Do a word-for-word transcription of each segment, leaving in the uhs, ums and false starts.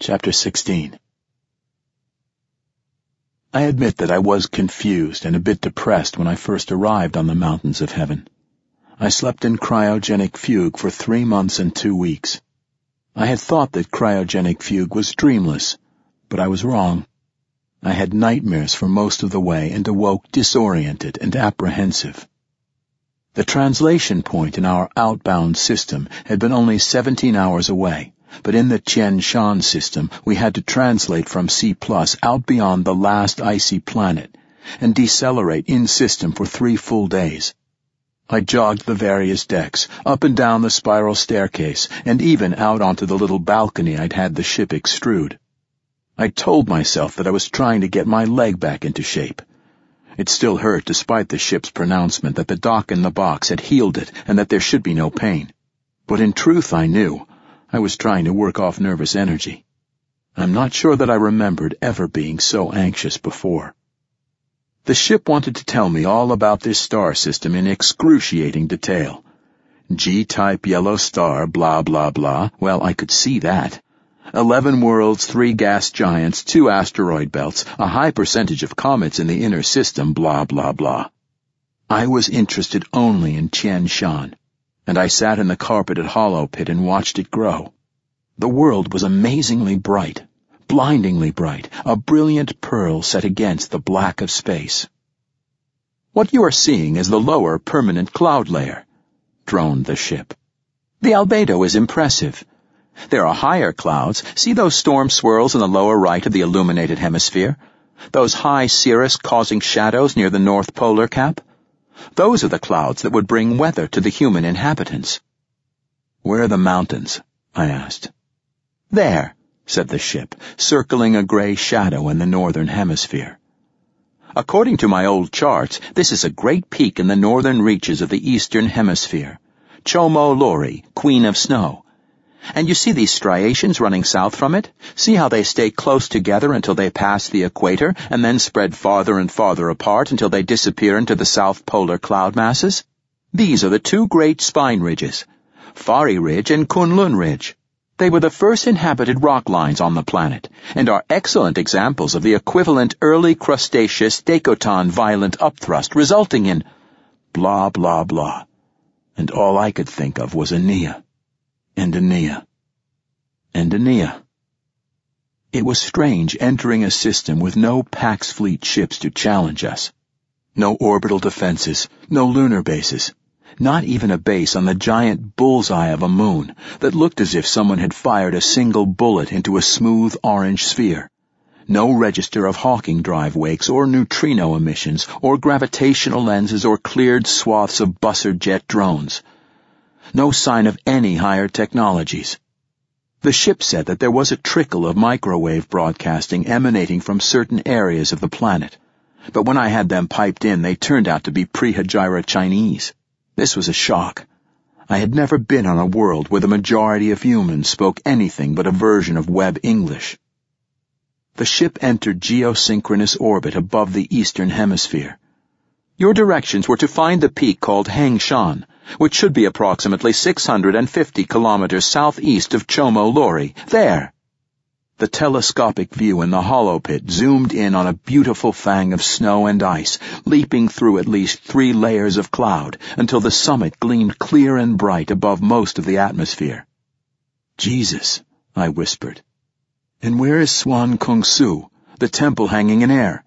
Chapter sixteen. I admit that I was confused and a bit depressed when I first arrived on the mountains of heaven. I slept in cryogenic fugue for three months and two weeks. I had thought that cryogenic fugue was dreamless, but I was wrong. I had nightmares for most of the way and awoke disoriented and apprehensive. The translation point in our outbound system had been only seventeen hours away, but in the Tian Shan system we had to translate from C plus out beyond the last icy planet and decelerate in-system for three full days. I jogged the various decks, up and down the spiral staircase, and even out onto the little balcony I'd had the ship extrude. I told myself that I was trying to get my leg back into shape. It still hurt despite the ship's pronouncement that the dock in the box had healed it and that there should be no pain. But in truth I knew I was trying to work off nervous energy. I'm not sure that I remembered ever being so anxious before. The ship wanted to tell me all about this star system in excruciating detail. G-type yellow star, blah, blah, blah. Well, I could see that. Eleven worlds, three gas giants, two asteroid belts, a high percentage of comets in the inner system, blah, blah, blah. I was interested only in Tian Shan, and I sat in the carpeted hollow pit and watched it grow. The world was amazingly bright, blindingly bright, a brilliant pearl set against the black of space. "What you are seeing is the lower permanent cloud layer," droned the ship. "The albedo is impressive. There are higher clouds. See those storm swirls in the lower right of the illuminated hemisphere? Those high cirrus causing shadows near the North Polar Cap? Those are the clouds that would bring weather to the human inhabitants." "Where are the mountains?" I asked. "There," said the ship, circling a gray shadow in the northern hemisphere. "According to my old charts, this is a great peak in the northern reaches of the eastern hemisphere. Chomo Lori, Queen of Snow. And you see these striations running south from it? See how they stay close together until they pass the equator, and then spread farther and farther apart until they disappear into the south polar cloud masses? These are the two great spine ridges, Fari Ridge and Kunlun Ridge. They were the first inhabited rock lines on the planet, and are excellent examples of the equivalent early Cretaceous Dakotan violent upthrust resulting in blah, blah, blah. And all I could think of was Aeneas. And Aeneas. And Aeneas. It was strange entering a system with no Pax Fleet ships to challenge us. No orbital defenses, no lunar bases, not even a base on the giant bullseye of a moon that looked as if someone had fired a single bullet into a smooth orange sphere. No register of Hawking drive wakes or neutrino emissions or gravitational lenses or cleared swaths of Bussard jet drones. No sign of any higher technologies. The ship said that there was a trickle of microwave broadcasting emanating from certain areas of the planet, but when I had them piped in, they turned out to be pre-Hejira Chinese. This was a shock. I had never been on a world where the majority of humans spoke anything but a version of Web English. The ship entered geosynchronous orbit above the eastern hemisphere. "Your directions were to find the peak called Hangshan, which should be approximately six hundred fifty kilometers southeast of Chomo Lori. There!" The telescopic view in the hollow pit zoomed in on a beautiful fang of snow and ice, leaping through at least three layers of cloud until the summit gleamed clear and bright above most of the atmosphere. "Jesus," I whispered. "And where is Swan Kung Su, the temple hanging in air?"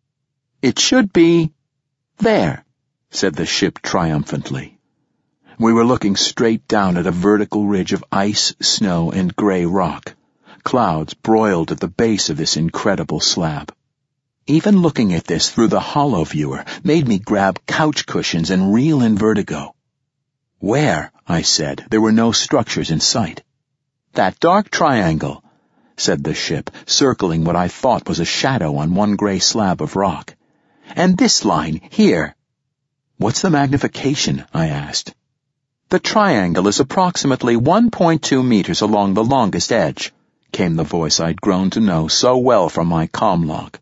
"It should be there," said the ship triumphantly. We were looking straight down at a vertical ridge of ice, snow, and gray rock. Clouds broiled at the base of this incredible slab. Even looking at this through the hollow viewer made me grab couch cushions and reel in vertigo. "Where?" I said. There were no structures in sight. "That dark triangle," said the ship, circling what I thought was a shadow on one gray slab of rock. "And this line, here." "What's the magnification?" I asked. "The triangle is approximately one point two meters along the longest edge," came the voice I'd grown to know so well from my comm log.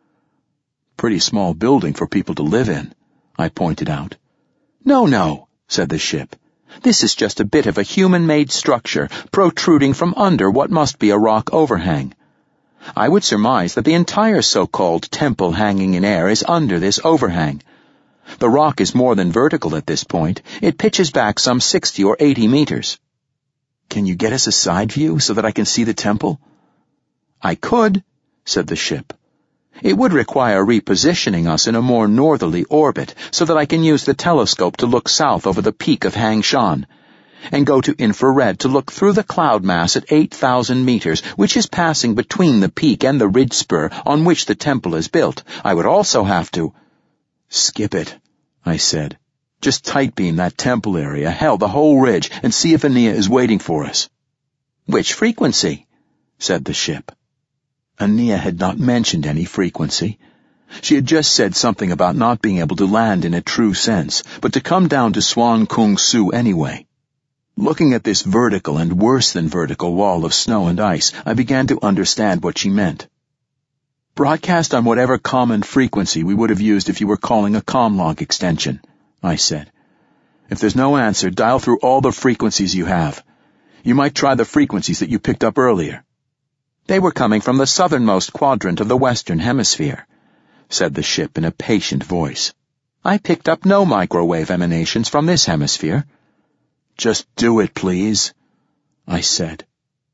"Pretty small building for people to live in," I pointed out. "No, no," said the ship. This is just a bit of a human-made structure protruding from under what must be a rock overhang. I would surmise that the entire so-called temple hanging in air is under this overhang. The rock is more than vertical at this point. It pitches back some sixty or eighty meters. Can you get us a side view so that I can see the temple? I could, said the ship. It would require repositioning us in a more northerly orbit so that I can use the telescope to look south over the peak of Hang Shan, and go to infrared to look through the cloud mass at eight thousand meters, which is passing between the peak and the ridge spur on which the temple is built. I would also have to... Skip it, I said. Just tight beam that temple area, hell, the whole ridge, and see if Ania is waiting for us. Which frequency? Said the ship. Ania had not mentioned any frequency. She had just said something about not being able to land in a true sense, but to come down to Swan Kung Su anyway. Looking at this vertical and worse than vertical wall of snow and ice, I began to understand what she meant. Broadcast on whatever common frequency we would have used if you were calling a comlog extension, I said. If there's no answer, dial through all the frequencies you have. You might try the frequencies that you picked up earlier. They were coming from the southernmost quadrant of the Western Hemisphere, said the ship in a patient voice. I picked up no microwave emanations from this hemisphere. Just do it, please, I said.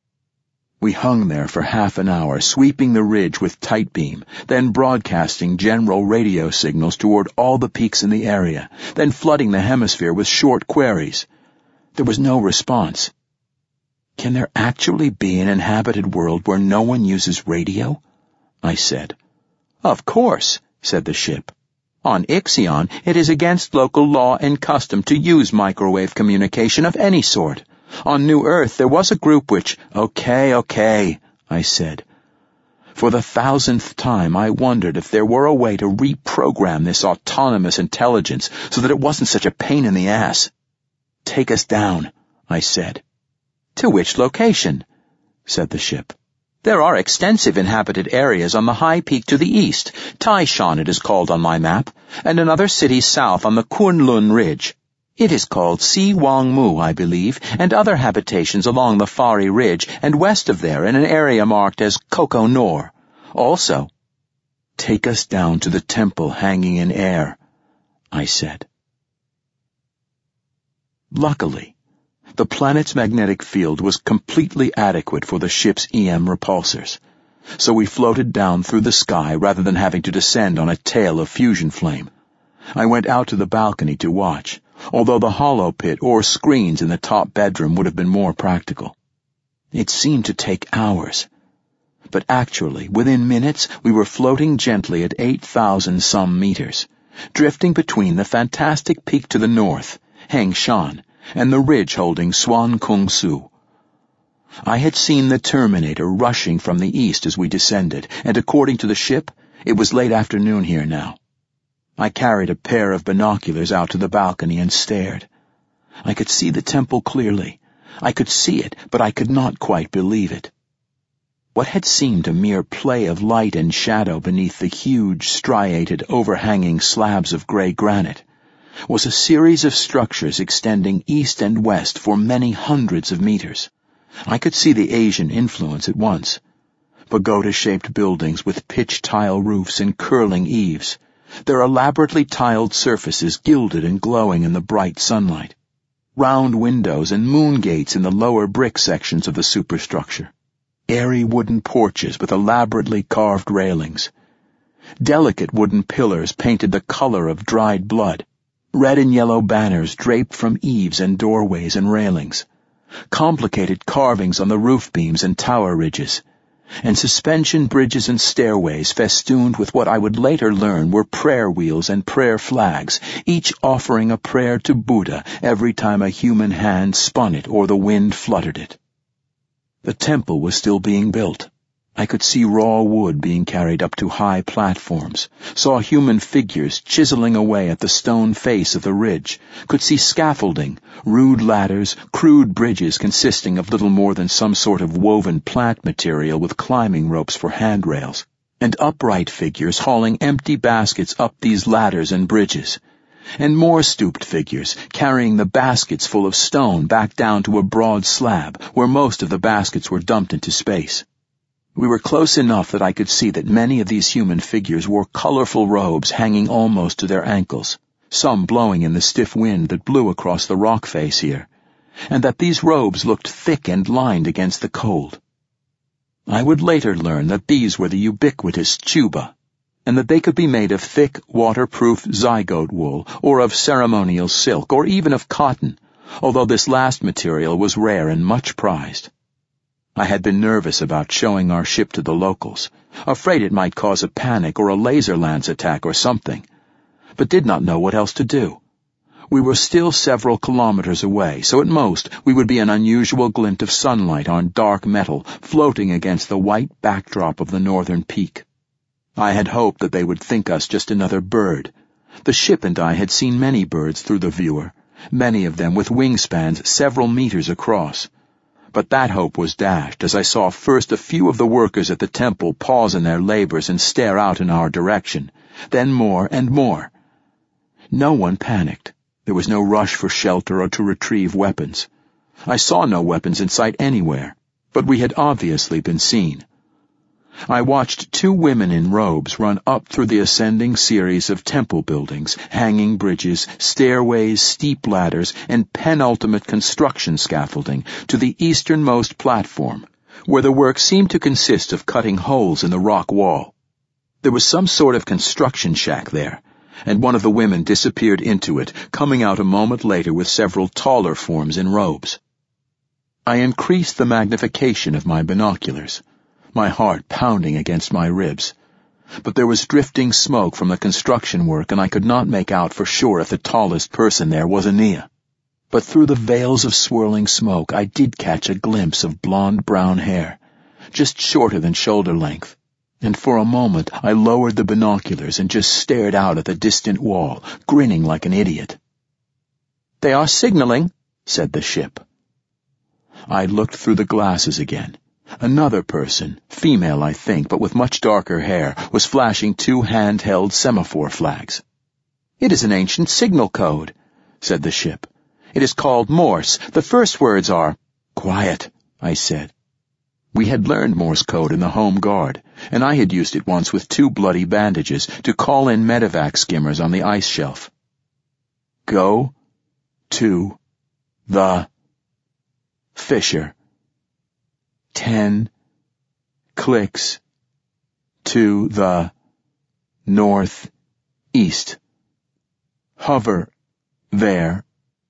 We hung there for half an hour, sweeping the ridge with tight beam, then broadcasting general radio signals toward all the peaks in the area, then flooding the hemisphere with short queries. There was no response. Can there actually be an inhabited world where no one uses radio? I said. Of course, said the ship. On Ixion, it is against local law and custom to use microwave communication of any sort. On New Earth, there was a group which... Okay, okay, I said. For the thousandth time, I wondered if there were a way to reprogram this autonomous intelligence so that it wasn't such a pain in the ass. Take us down, I said. To which location? Said the ship. There are extensive inhabited areas on the high peak to the east, Taishan it is called on my map, and another city south on the Kunlun Ridge. It is called Si Wang Mu, I believe, and other habitations along the Fari Ridge and west of there in an area marked as Koko Nor. Also, take us down to the temple hanging in air, I said. Luckily, the planet's magnetic field was completely adequate for the ship's E M repulsors, so we floated down through the sky rather than having to descend on a tail of fusion flame. I went out to the balcony to watch, although the hollow pit or screens in the top bedroom would have been more practical. It seemed to take hours, but actually, within minutes, we were floating gently at eight thousand some meters, drifting between the fantastic peak to the north, Hang Shan, and the ridge holding Swan Kung Su. I had seen the Terminator rushing from the east as we descended, and according to the ship, it was late afternoon here now. I carried a pair of binoculars out to the balcony and stared. I could see the temple clearly. I could see it, but I could not quite believe it. What had seemed a mere play of light and shadow beneath the huge, striated, overhanging slabs of gray granite was a series of structures extending east and west for many hundreds of meters. I could see the Asian influence at once. Pagoda-shaped buildings with pitch tile roofs and curling eaves, their elaborately tiled surfaces gilded and glowing in the bright sunlight. Round windows and moon gates in the lower brick sections of the superstructure. Airy wooden porches with elaborately carved railings. Delicate wooden pillars painted the color of dried blood. Red and yellow banners draped from eaves and doorways and railings, complicated carvings on the roof beams and tower ridges, and suspension bridges and stairways festooned with what I would later learn were prayer wheels and prayer flags, each offering a prayer to Buddha every time a human hand spun it or the wind fluttered it. The temple was still being built. I could see raw wood being carried up to high platforms, saw human figures chiseling away at the stone face of the ridge, could see scaffolding, rude ladders, crude bridges consisting of little more than some sort of woven plant material with climbing ropes for handrails, and upright figures hauling empty baskets up these ladders and bridges, and more stooped figures, carrying the baskets full of stone back down to a broad slab, where most of the baskets were dumped into space. We were close enough that I could see that many of these human figures wore colorful robes hanging almost to their ankles, some blowing in the stiff wind that blew across the rock face here, and that these robes looked thick and lined against the cold. I would later learn that these were the ubiquitous chuba, and that they could be made of thick, waterproof zygote wool, or of ceremonial silk, or even of cotton, although this last material was rare and much prized. I had been nervous about showing our ship to the locals, afraid it might cause a panic or a laser lance attack or something, but did not know what else to do. We were still several kilometers away, so at most we would be an unusual glint of sunlight on dark metal floating against the white backdrop of the northern peak. I had hoped that they would think us just another bird. The ship and I had seen many birds through the viewer, many of them with wingspans several meters across. But that hope was dashed as I saw first a few of the workers at the temple pause in their labors and stare out in our direction, then more and more. No one panicked. There was no rush for shelter or to retrieve weapons. I saw no weapons in sight anywhere, but we had obviously been seen. I watched two women in robes run up through the ascending series of temple buildings, hanging bridges, stairways, steep ladders, and penultimate construction scaffolding to the easternmost platform, where the work seemed to consist of cutting holes in the rock wall. There was some sort of construction shack there, and one of the women disappeared into it, coming out a moment later with several taller forms in robes. I increased the magnification of my binoculars, my heart pounding against my ribs. But there was drifting smoke from the construction work, and I could not make out for sure if the tallest person there was Ania. But through the veils of swirling smoke I did catch a glimpse of blonde-brown hair, just shorter than shoulder length, and for a moment I lowered the binoculars and just stared out at the distant wall, grinning like an idiot. "They are signaling," said the ship. I looked through the glasses again. Another person, female I think, but with much darker hair, was flashing two hand-held semaphore flags. "It is an ancient signal code," said the ship. "It is called Morse. The first words are—" "Quiet," I said. We had learned Morse code in the Home Guard, and I had used it once with two bloody bandages to call in medevac skimmers on the ice shelf. "Go to the fissure. Ten clicks to the northeast. Hover there.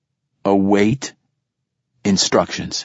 Await instructions."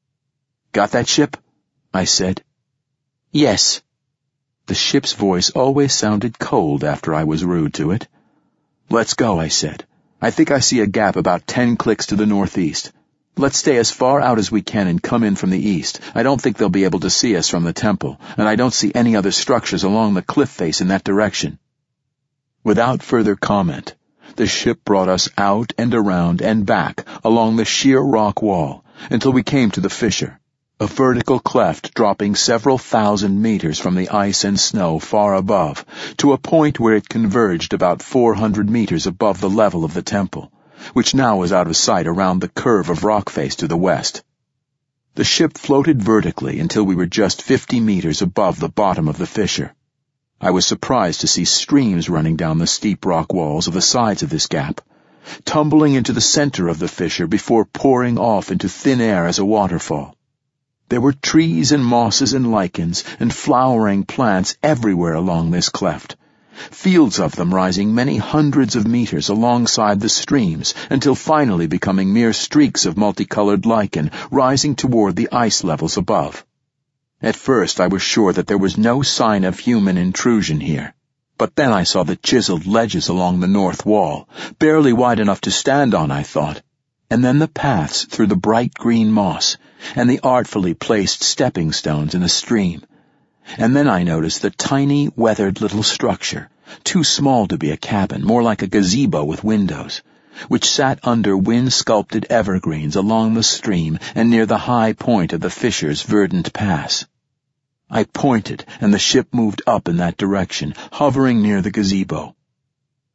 "Got that, ship?" I said. "Yes." The ship's voice always sounded cold after I was rude to it. "Let's go," I said. "I think I see a gap about ten clicks to the northeast. Let's stay as far out as we can and come in from the east. I don't think they'll be able to see us from the temple, and I don't see any other structures along the cliff face in that direction." Without further comment, the ship brought us out and around and back along the sheer rock wall until we came to the fissure, a vertical cleft dropping several thousand meters from the ice and snow far above, to a point where it converged about four hundred meters above the level of the temple, which now was out of sight around the curve of rock face to the west. The ship floated vertically until we were just fifty meters above the bottom of the fissure. I was surprised to see streams running down the steep rock walls of the sides of this gap, tumbling into the center of the fissure before pouring off into thin air as a waterfall. There were trees and mosses and lichens and flowering plants everywhere along this cleft, fields of them rising many hundreds of meters alongside the streams until finally becoming mere streaks of multicolored lichen rising toward the ice levels above. At first I was sure that there was no sign of human intrusion here, but then I saw the chiseled ledges along the north wall, barely wide enough to stand on, I thought, and then the paths through the bright green moss, and the artfully placed stepping stones in the stream. And then I noticed the tiny, weathered little structure, too small to be a cabin, more like a gazebo with windows, which sat under wind-sculpted evergreens along the stream and near the high point of the fissure's verdant pass. I pointed, and the ship moved up in that direction, hovering near the gazebo.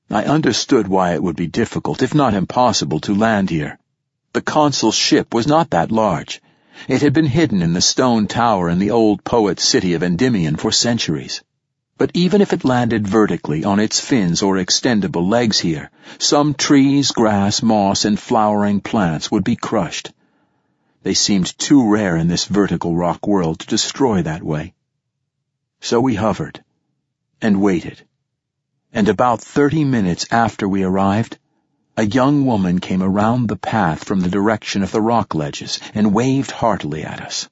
I understood why it would be difficult, if not impossible, to land here. The consul's ship was not that large. It had been hidden in the stone tower in the old poet's city of Endymion for centuries. But even if it landed vertically on its fins or extendable legs here, some trees, grass, moss, and flowering plants would be crushed. They seemed too rare in this vertical rock world to destroy that way. So we hovered and waited. And about thirty minutes after we arrived, a young woman came around the path from the direction of the rock ledges and waved heartily at us.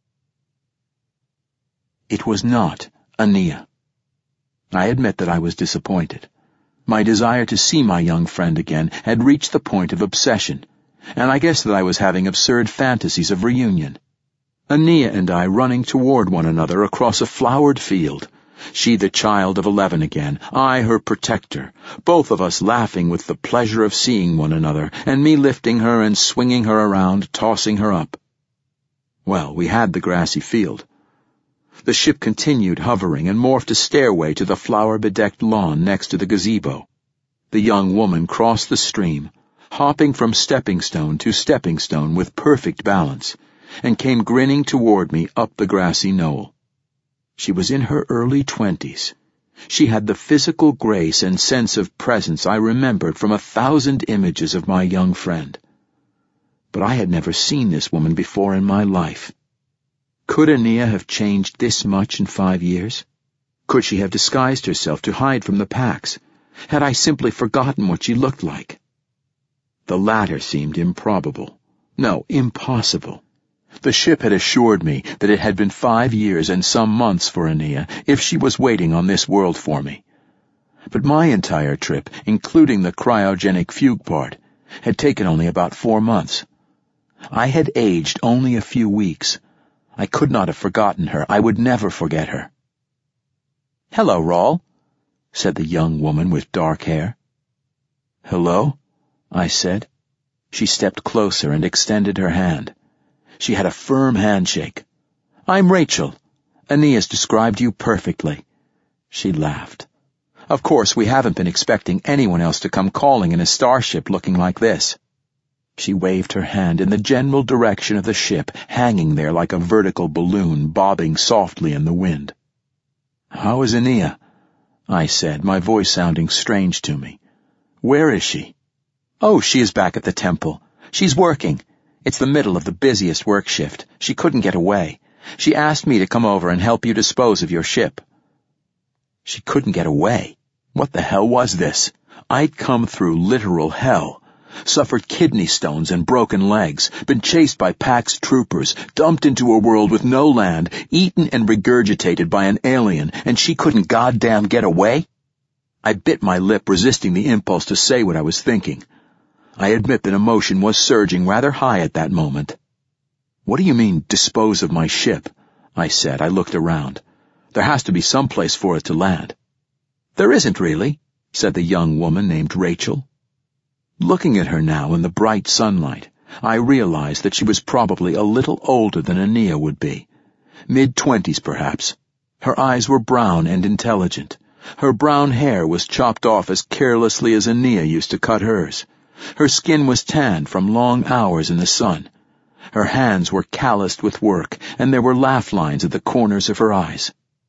It was not Aeneas. I admit that I was disappointed. My desire to see my young friend again had reached the point of obsession, and I guess that I was having absurd fantasies of reunion. Aeneas and I running toward one another across a flowered field, she the child of eleven again, I her protector, both of us laughing with the pleasure of seeing one another, and me lifting her and swinging her around, tossing her up. Well, we had the grassy field. The ship continued hovering and morphed a stairway to the flower-bedecked lawn next to the gazebo. The young woman crossed the stream, hopping from stepping stone to stepping stone with perfect balance, and came grinning toward me up the grassy knoll. She was in her early twenties. She had the physical grace and sense of presence I remembered from a thousand images of my young friend. But I had never seen this woman before in my life. Could Aeneas have changed this much in five years? Could she have disguised herself to hide from the Pax? Had I simply forgotten what she looked like? The latter seemed improbable. No, impossible. The ship had assured me that it had been five years and some months for Aeneas if she was waiting on this world for me. But my entire trip, including the cryogenic fugue part, had taken only about four months. I had aged only a few weeks. I could not have forgotten her. I would never forget her. "Hello, Rawl," said the young woman with dark hair. "Hello," I said. She stepped closer and extended her hand. She had a firm handshake. "I'm Rachel. Aeneas described you perfectly." She laughed. "Of course, we haven't been expecting anyone else to come calling in a starship looking like this." She waved her hand in the general direction of the ship, hanging there like a vertical balloon bobbing softly in the wind. "How is Aeneas?" I said, my voice sounding strange to me. "Where is she?" "Oh, she is back at the temple. She's working. It's the middle of the busiest work shift. She couldn't get away. She asked me to come over and help you dispose of your ship." She couldn't get away? What the hell was this? I'd come through literal hell. Suffered kidney stones and broken legs, been chased by Pax troopers, dumped into a world with no land, eaten and regurgitated by an alien, and she couldn't goddamn get away? I bit my lip, resisting the impulse to say what I was thinking. I admit that emotion was surging rather high at that moment. "What do you mean, dispose of my ship?" I said. I looked around. "There has to be some place for it to land." "There isn't really," said the young woman named Rachel. Looking at her now in the bright sunlight, I realized that she was probably a little older than Aeneas would be. Mid-twenties, perhaps. Her eyes were brown and intelligent. Her brown hair was chopped off as carelessly as Aeneas used to cut hers. Her skin was tanned from long hours in the sun. Her hands were calloused with work, and there were laugh lines at the corners of her eyes.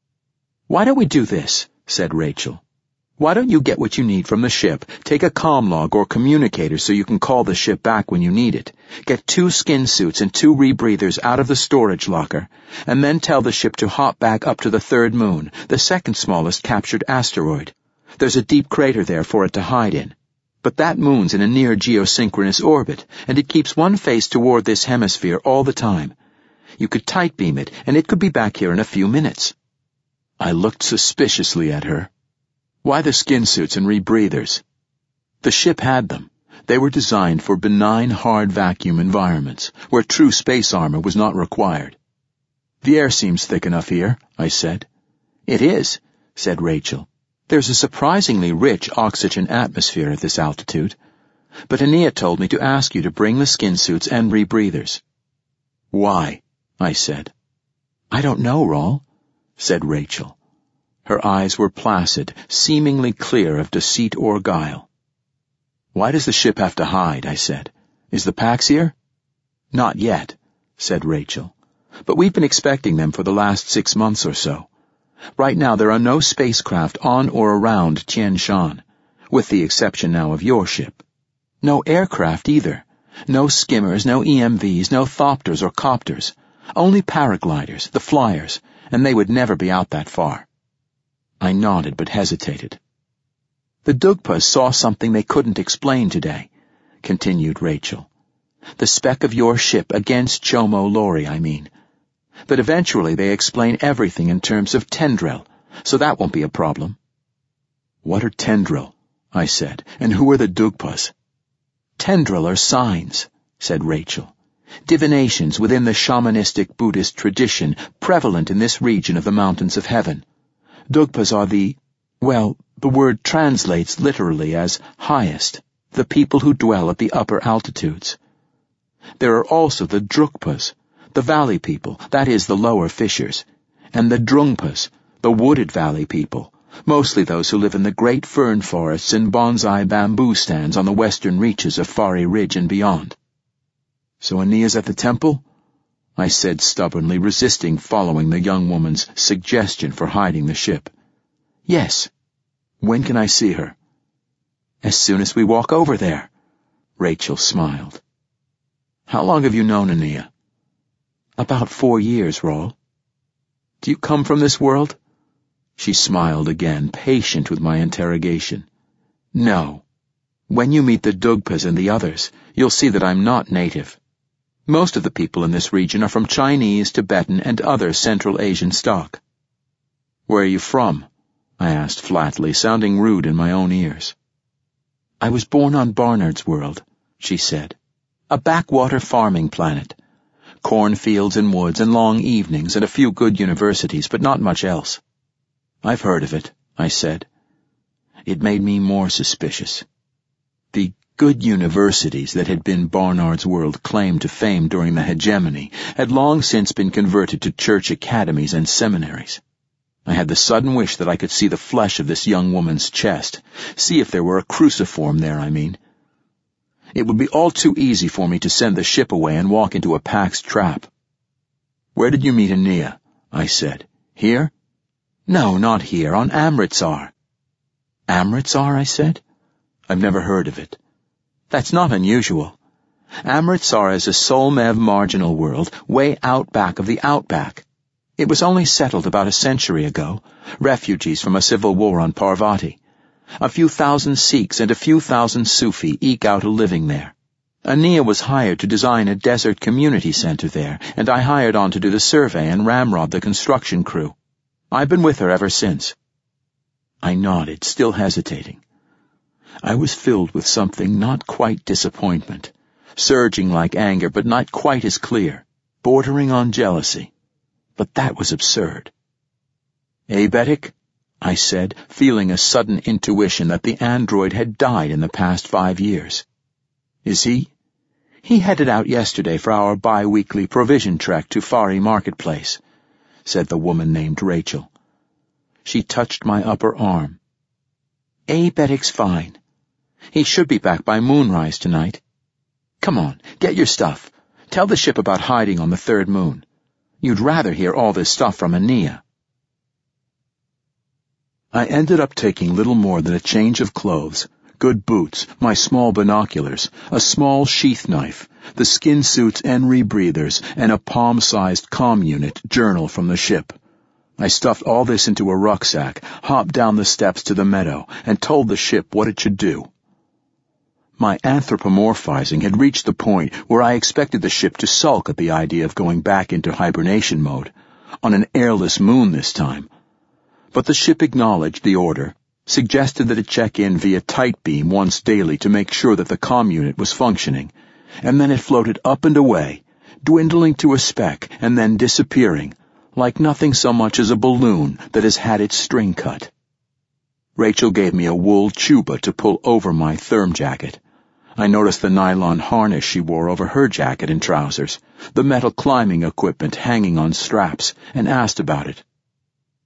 "Why don't we do this?" said Rachel. "Why don't you get what you need from the ship, take a comm log or communicator so you can call the ship back when you need it, get two skin suits and two rebreathers out of the storage locker, and then tell the ship to hop back up to the third moon, the second smallest captured asteroid. There's a deep crater there for it to hide in. But that moon's in a near geosynchronous orbit, and it keeps one face toward this hemisphere all the time. You could tight beam it, and it could be back here in a few minutes." I looked suspiciously at her. "Why the skin suits and rebreathers?" The ship had them. They were designed for benign, hard vacuum environments, where true space armor was not required. "The air seems thick enough here," I said. "It is," said Rachel. "There's a surprisingly rich oxygen atmosphere at this altitude. But Aeneas told me to ask you to bring the skin suits and rebreathers." "Why?" I said. "I don't know, Rawl," said Rachel. Her eyes were placid, seemingly clear of deceit or guile. "Why does the ship have to hide?" I said. "Is the Pax here?" "Not yet," said Rachel. "But we've been expecting them for the last six months or so. Right now there are no spacecraft on or around Tien Shan, with the exception now of your ship. No aircraft either. No skimmers, no E M Vs, no thopters or copters. Only paragliders, the flyers, and they would never be out that far." I nodded but hesitated. "The Dugpas saw something they couldn't explain today," continued Rachel. "The speck of your ship against Chomo Lori, I mean. But eventually they explain everything in terms of tendril, so that won't be a problem." "What are tendril?" I said, "and who are the Dugpas?" "Tendril are signs," said Rachel. "Divinations within the shamanistic Buddhist tradition prevalent in this region of the Mountains of Heaven. Dugpas are the, well, the word translates literally as highest, the people who dwell at the upper altitudes. There are also the Drukpas, the valley people, that is, the lower fissures, and the Drungpas, the wooded valley people, mostly those who live in the great fern forests and bonsai bamboo stands on the western reaches of Fari Ridge and beyond." "So Ania's at the temple?" I said stubbornly, resisting following the young woman's suggestion for hiding the ship. "Yes." "When can I see her?" "As soon as we walk over there." Rachel smiled. "How long have you known Ania?" "About four years, Rawl." "Do you come from this world?" She smiled again, patient with my interrogation. "No. When you meet the Dugpas and the others, you'll see that I'm not native. Most of the people in this region are from Chinese, Tibetan, and other Central Asian stock." "Where are you from?" I asked flatly, sounding rude in my own ears. "I was born on Barnard's World," she said. "A backwater farming planet. Cornfields and woods and long evenings and a few good universities, but not much else." "I've heard of it," I said. It made me more suspicious. The good universities that had been Barnard's World claim to fame during the hegemony had long since been converted to church academies and seminaries. I had the sudden wish that I could see the flesh of this young woman's chest, see if there were a cruciform there, I mean. It would be all too easy for me to send the ship away and walk into a Pax trap. "Where did you meet Ania?" I said. "Here?" "No, not here, on Amritsar." "Amritsar?" I said. "I've never heard of it." "That's not unusual. Amritsar is a Solmev marginal world, way out back of the outback. It was only settled about a century ago, refugees from a civil war on Parvati. A few thousand Sikhs and a few thousand Sufi eke out a living there. Ania was hired to design a desert community center there, and I hired on to do the survey and ramrod the construction crew. I've been with her ever since." I nodded, still hesitating. I was filled with something not quite disappointment, surging like anger but not quite as clear, bordering on jealousy. But that was absurd. "Abetic?" I said, feeling a sudden intuition that the android had died in the past five years. "Is he?" "He headed out yesterday for our bi-weekly provision trek to Fari Marketplace," said the woman named Rachel. She touched my upper arm. "Abetic's fine. He should be back by moonrise tonight. Come on, get your stuff. Tell the ship about hiding on the third moon. You'd rather hear all this stuff from Ania." I ended up taking little more than a change of clothes, good boots, my small binoculars, a small sheath knife, the skin suits and rebreathers, and a palm-sized comm unit journal from the ship. I stuffed all this into a rucksack, hopped down the steps to the meadow, and told the ship what it should do. My anthropomorphizing had reached the point where I expected the ship to sulk at the idea of going back into hibernation mode, on an airless moon this time. But the ship acknowledged the order, suggested that it check in via tight beam once daily to make sure that the comm unit was functioning, and then it floated up and away, dwindling to a speck and then disappearing, like nothing so much as a balloon that has had its string cut. Rachel gave me a wool chuba to pull over my therm jacket. I noticed the nylon harness she wore over her jacket and trousers, the metal climbing equipment hanging on straps, and asked about it.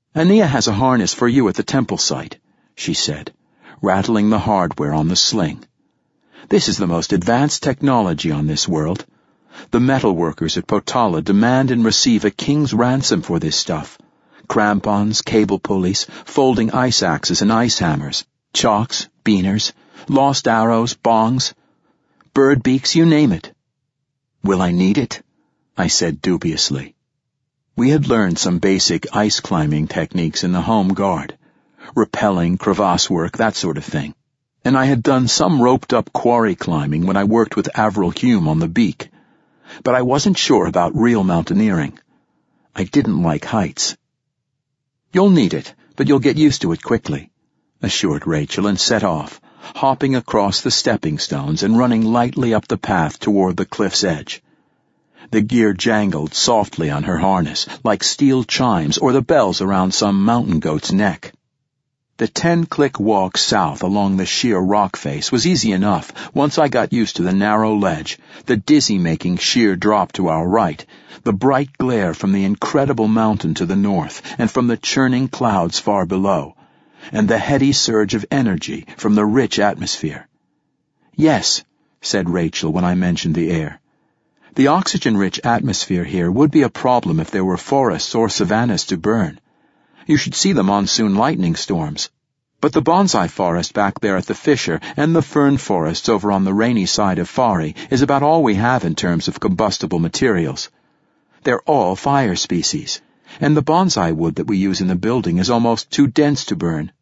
"Ania has a harness for you at the temple site," she said, rattling the hardware on the sling. "This is the most advanced technology on this world. The metal workers at Potala demand and receive a king's ransom for this stuff. Crampons, cable pulleys, folding ice axes and ice hammers, chalks, beaners, lost arrows, bongs, bird beaks, you name it." "Will I need it?" I said dubiously. We had learned some basic ice climbing techniques in the Home Guard, rappelling, crevasse work, that sort of thing, and I had done some roped-up quarry climbing when I worked with Avril Hume on the Beak, but I wasn't sure about real mountaineering. I didn't like heights. "You'll need it, but you'll get used to it quickly," assured Rachel, and set off, hopping across the stepping stones and running lightly up the path toward the cliff's edge. The gear jangled softly on her harness, like steel chimes or the bells around some mountain goat's neck. The ten-click walk south along the sheer rock face was easy enough once I got used to the narrow ledge, the dizzy-making sheer drop to our right, the bright glare from the incredible mountain to the north and from the churning clouds far below, and the heady surge of energy from the rich atmosphere. "Yes," said Rachel when I mentioned the air. "The oxygen-rich atmosphere here would be a problem if there were forests or savannas to burn. You should see the monsoon lightning storms. But the bonsai forest back there at the fissure and the fern forests over on the rainy side of Fari is about all we have in terms of combustible materials. They're all fire species, and the bonsai wood that we use in the building is almost too dense to burn."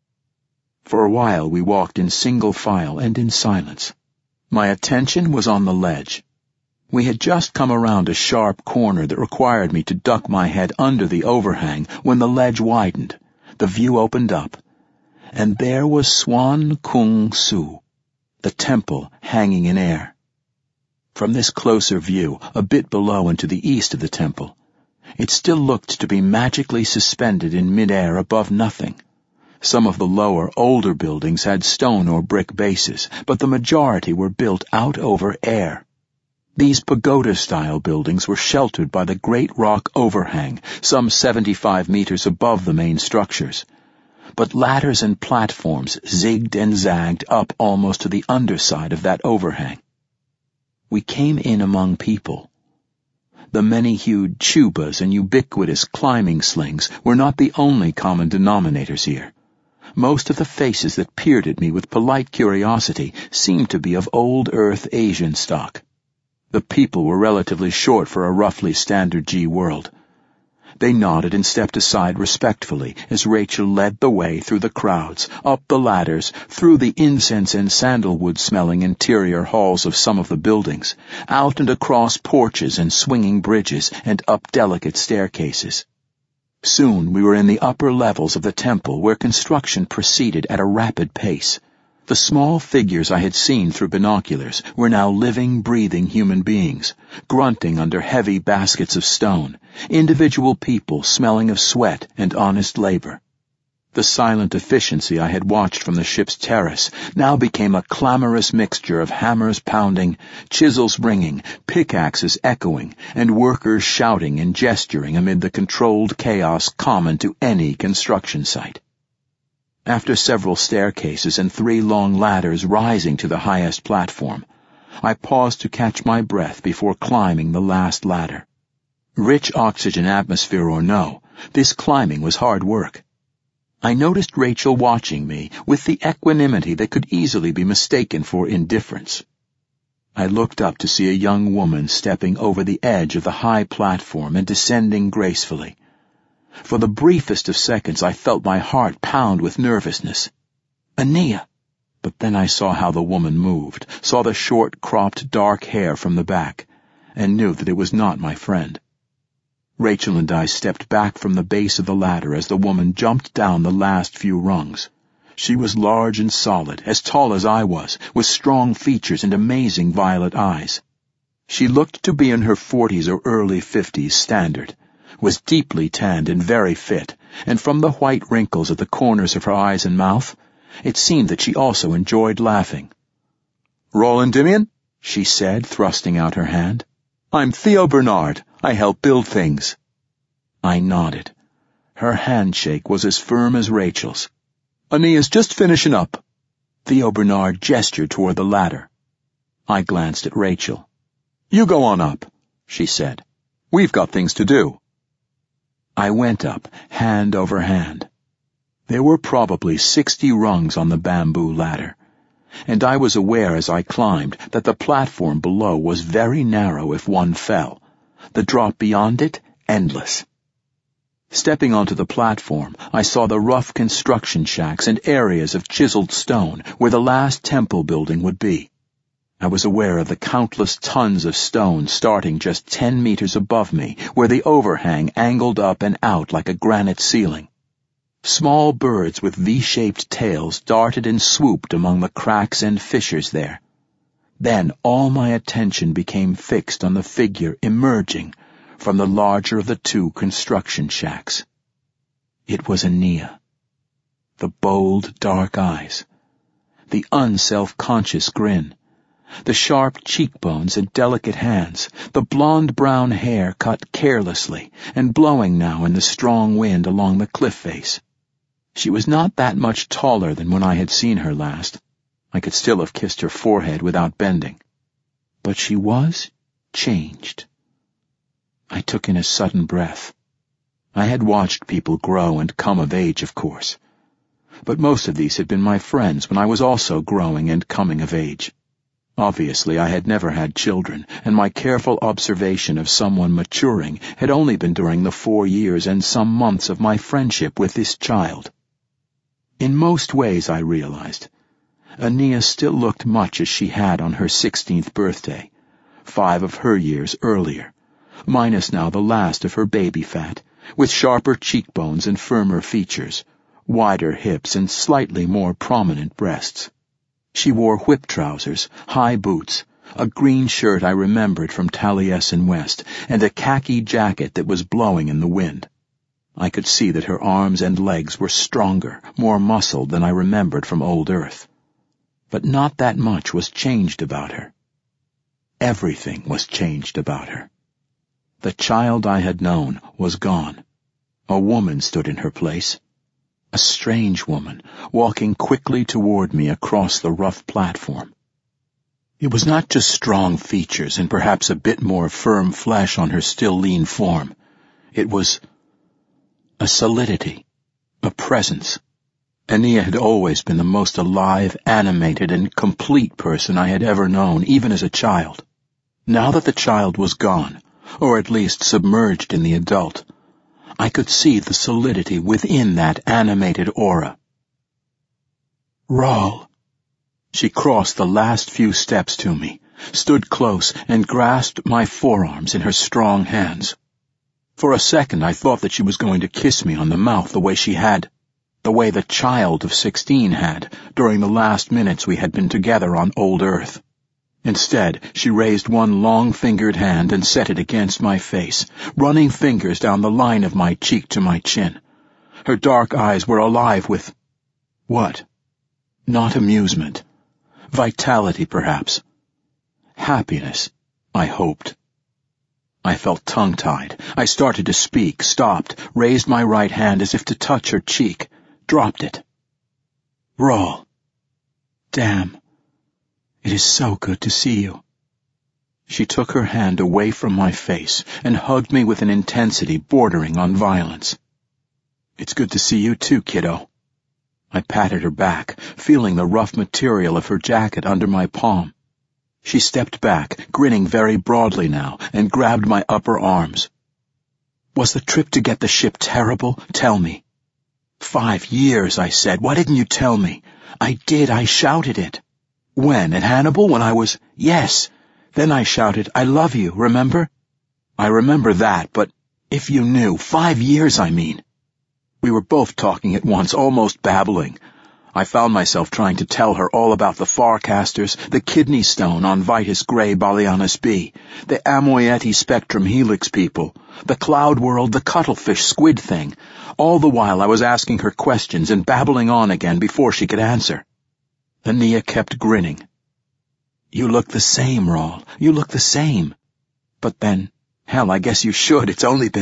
For a while we walked in single file and in silence. My attention was on the ledge. We had just come around a sharp corner that required me to duck my head under the overhang when the ledge widened, the view opened up, and there was Swan Kung Su, the temple hanging in air. From this closer view, a bit below and to the east of the temple, it still looked to be magically suspended in mid-air above nothing. Some of the lower, older buildings had stone or brick bases, but the majority were built out over air. These pagoda-style buildings were sheltered by the great rock overhang, some seventy-five meters above the main structures. But ladders and platforms zigged and zagged up almost to the underside of that overhang. We came in among people. The many-hued chubas and ubiquitous climbing slings were not the only common denominators here. Most of the faces that peered at me with polite curiosity seemed to be of old Earth Asian stock. The people were relatively short for a roughly standard G world. They nodded and stepped aside respectfully as Rachel led the way through the crowds, up the ladders, through the incense and sandalwood-smelling interior halls of some of the buildings, out and across porches and swinging bridges, and up delicate staircases. Soon we were in the upper levels of the temple where construction proceeded at a rapid pace. The small figures I had seen through binoculars were now living, breathing human beings, grunting under heavy baskets of stone, individual people smelling of sweat and honest labor. The silent efficiency I had watched from the ship's terrace now became a clamorous mixture of hammers pounding, chisels ringing, pickaxes echoing, and workers shouting and gesturing amid the controlled chaos common to any construction site. After several staircases and three long ladders rising to the highest platform, I paused to catch my breath before climbing the last ladder. Rich oxygen atmosphere or no, this climbing was hard work. I noticed Rachel watching me with the equanimity that could easily be mistaken for indifference. I looked up to see a young woman stepping over the edge of the high platform and descending gracefully. For the briefest of seconds I felt my heart pound with nervousness. Ania! But then I saw how the woman moved, saw the short, cropped, dark hair from the back, and knew that it was not my friend. Rachel and I stepped back from the base of the ladder as the woman jumped down the last few rungs. She was large and solid, as tall as I was, with strong features and amazing violet eyes. She looked to be in her forties or early fifties standard, was deeply tanned and very fit, and from the white wrinkles at the corners of her eyes and mouth, it seemed that she also enjoyed laughing. "Roland Dimian?" she said, thrusting out her hand. "I'm Theo Bernard. I help build things." I nodded. Her handshake was as firm as Rachel's. "Ania's just finishing up." Theo Bernard gestured toward the ladder. I glanced at Rachel. "You go on up," she said. "We've got things to do." I went up, hand over hand. There were probably sixty rungs on the bamboo ladder, and I was aware as I climbed that the platform below was very narrow if one fell, the drop beyond it endless. Stepping onto the platform, I saw the rough construction shacks and areas of chiseled stone where the last temple building would be. I was aware of the countless tons of stone starting just ten meters above me, where the overhang angled up and out like a granite ceiling. Small birds with V-shaped tails darted and swooped among the cracks and fissures there. Then all my attention became fixed on the figure emerging from the larger of the two construction shacks. It was Ania. The bold, dark eyes, the unself-conscious grin, the sharp cheekbones and delicate hands, the blonde-brown hair cut carelessly and blowing now in the strong wind along the cliff face. She was not that much taller than when I had seen her last. I could still have kissed her forehead without bending. But she was changed. I took in a sudden breath. I had watched people grow and come of age, of course. But most of these had been my friends when I was also growing and coming of age. Obviously, I had never had children, and my careful observation of someone maturing had only been during the four years and some months of my friendship with this child. In most ways, I realized, Ania still looked much as she had on her sixteenth birthday, five of her years earlier, minus now the last of her baby fat, with sharper cheekbones and firmer features, wider hips and slightly more prominent breasts. She wore whip trousers, high boots, a green shirt I remembered from Taliesin West, and a khaki jacket that was blowing in the wind. I could see that her arms and legs were stronger, more muscled than I remembered from old Earth. But not that much was changed about her. Everything was changed about her. The child I had known was gone. A woman stood in her place. A strange woman, walking quickly toward me across the rough platform. It was not just strong features and perhaps a bit more firm flesh on her still lean form. It was a solidity, a presence. Ania had always been the most alive, animated, and complete person I had ever known, even as a child. Now that the child was gone, or at least submerged in the adult, I could see the solidity within that animated aura. Raul. She crossed the last few steps to me, stood close, and grasped my forearms in her strong hands. For a second I thought that she was going to kiss me on the mouth the way she had, the way the child of sixteen had, during the last minutes we had been together on old Earth. Instead, she raised one long-fingered hand and set it against my face, running fingers down the line of my cheek to my chin. Her dark eyes were alive with... what? Not amusement. Vitality, perhaps. Happiness, I hoped. I felt tongue-tied. I started to speak, stopped, raised my right hand as if to touch her cheek, dropped it. Raul. Damn. It is so good to see you. She took her hand away from my face and hugged me with an intensity bordering on violence. It's good to see you too, kiddo. I patted her back, feeling the rough material of her jacket under my palm. She stepped back, grinning very broadly now, and grabbed my upper arms. Was the trip to get the ship terrible? Tell me. Five years, I said. Why didn't you tell me? I did. I shouted it. When? At Hannibal? When I was... Yes. Then I shouted, I love you, remember? I remember that, but if you knew, five years, I mean. We were both talking at once, almost babbling. I found myself trying to tell her all about the Farcasters, the kidney stone on Vitus Gray Balianus B, the Amoieti Spectrum Helix people, the cloud world, the cuttlefish squid thing. All the while I was asking her questions and babbling on again before she could answer. Ania kept grinning. You look the same, Raul. You look the same. But then, hell, I guess you should. It's only been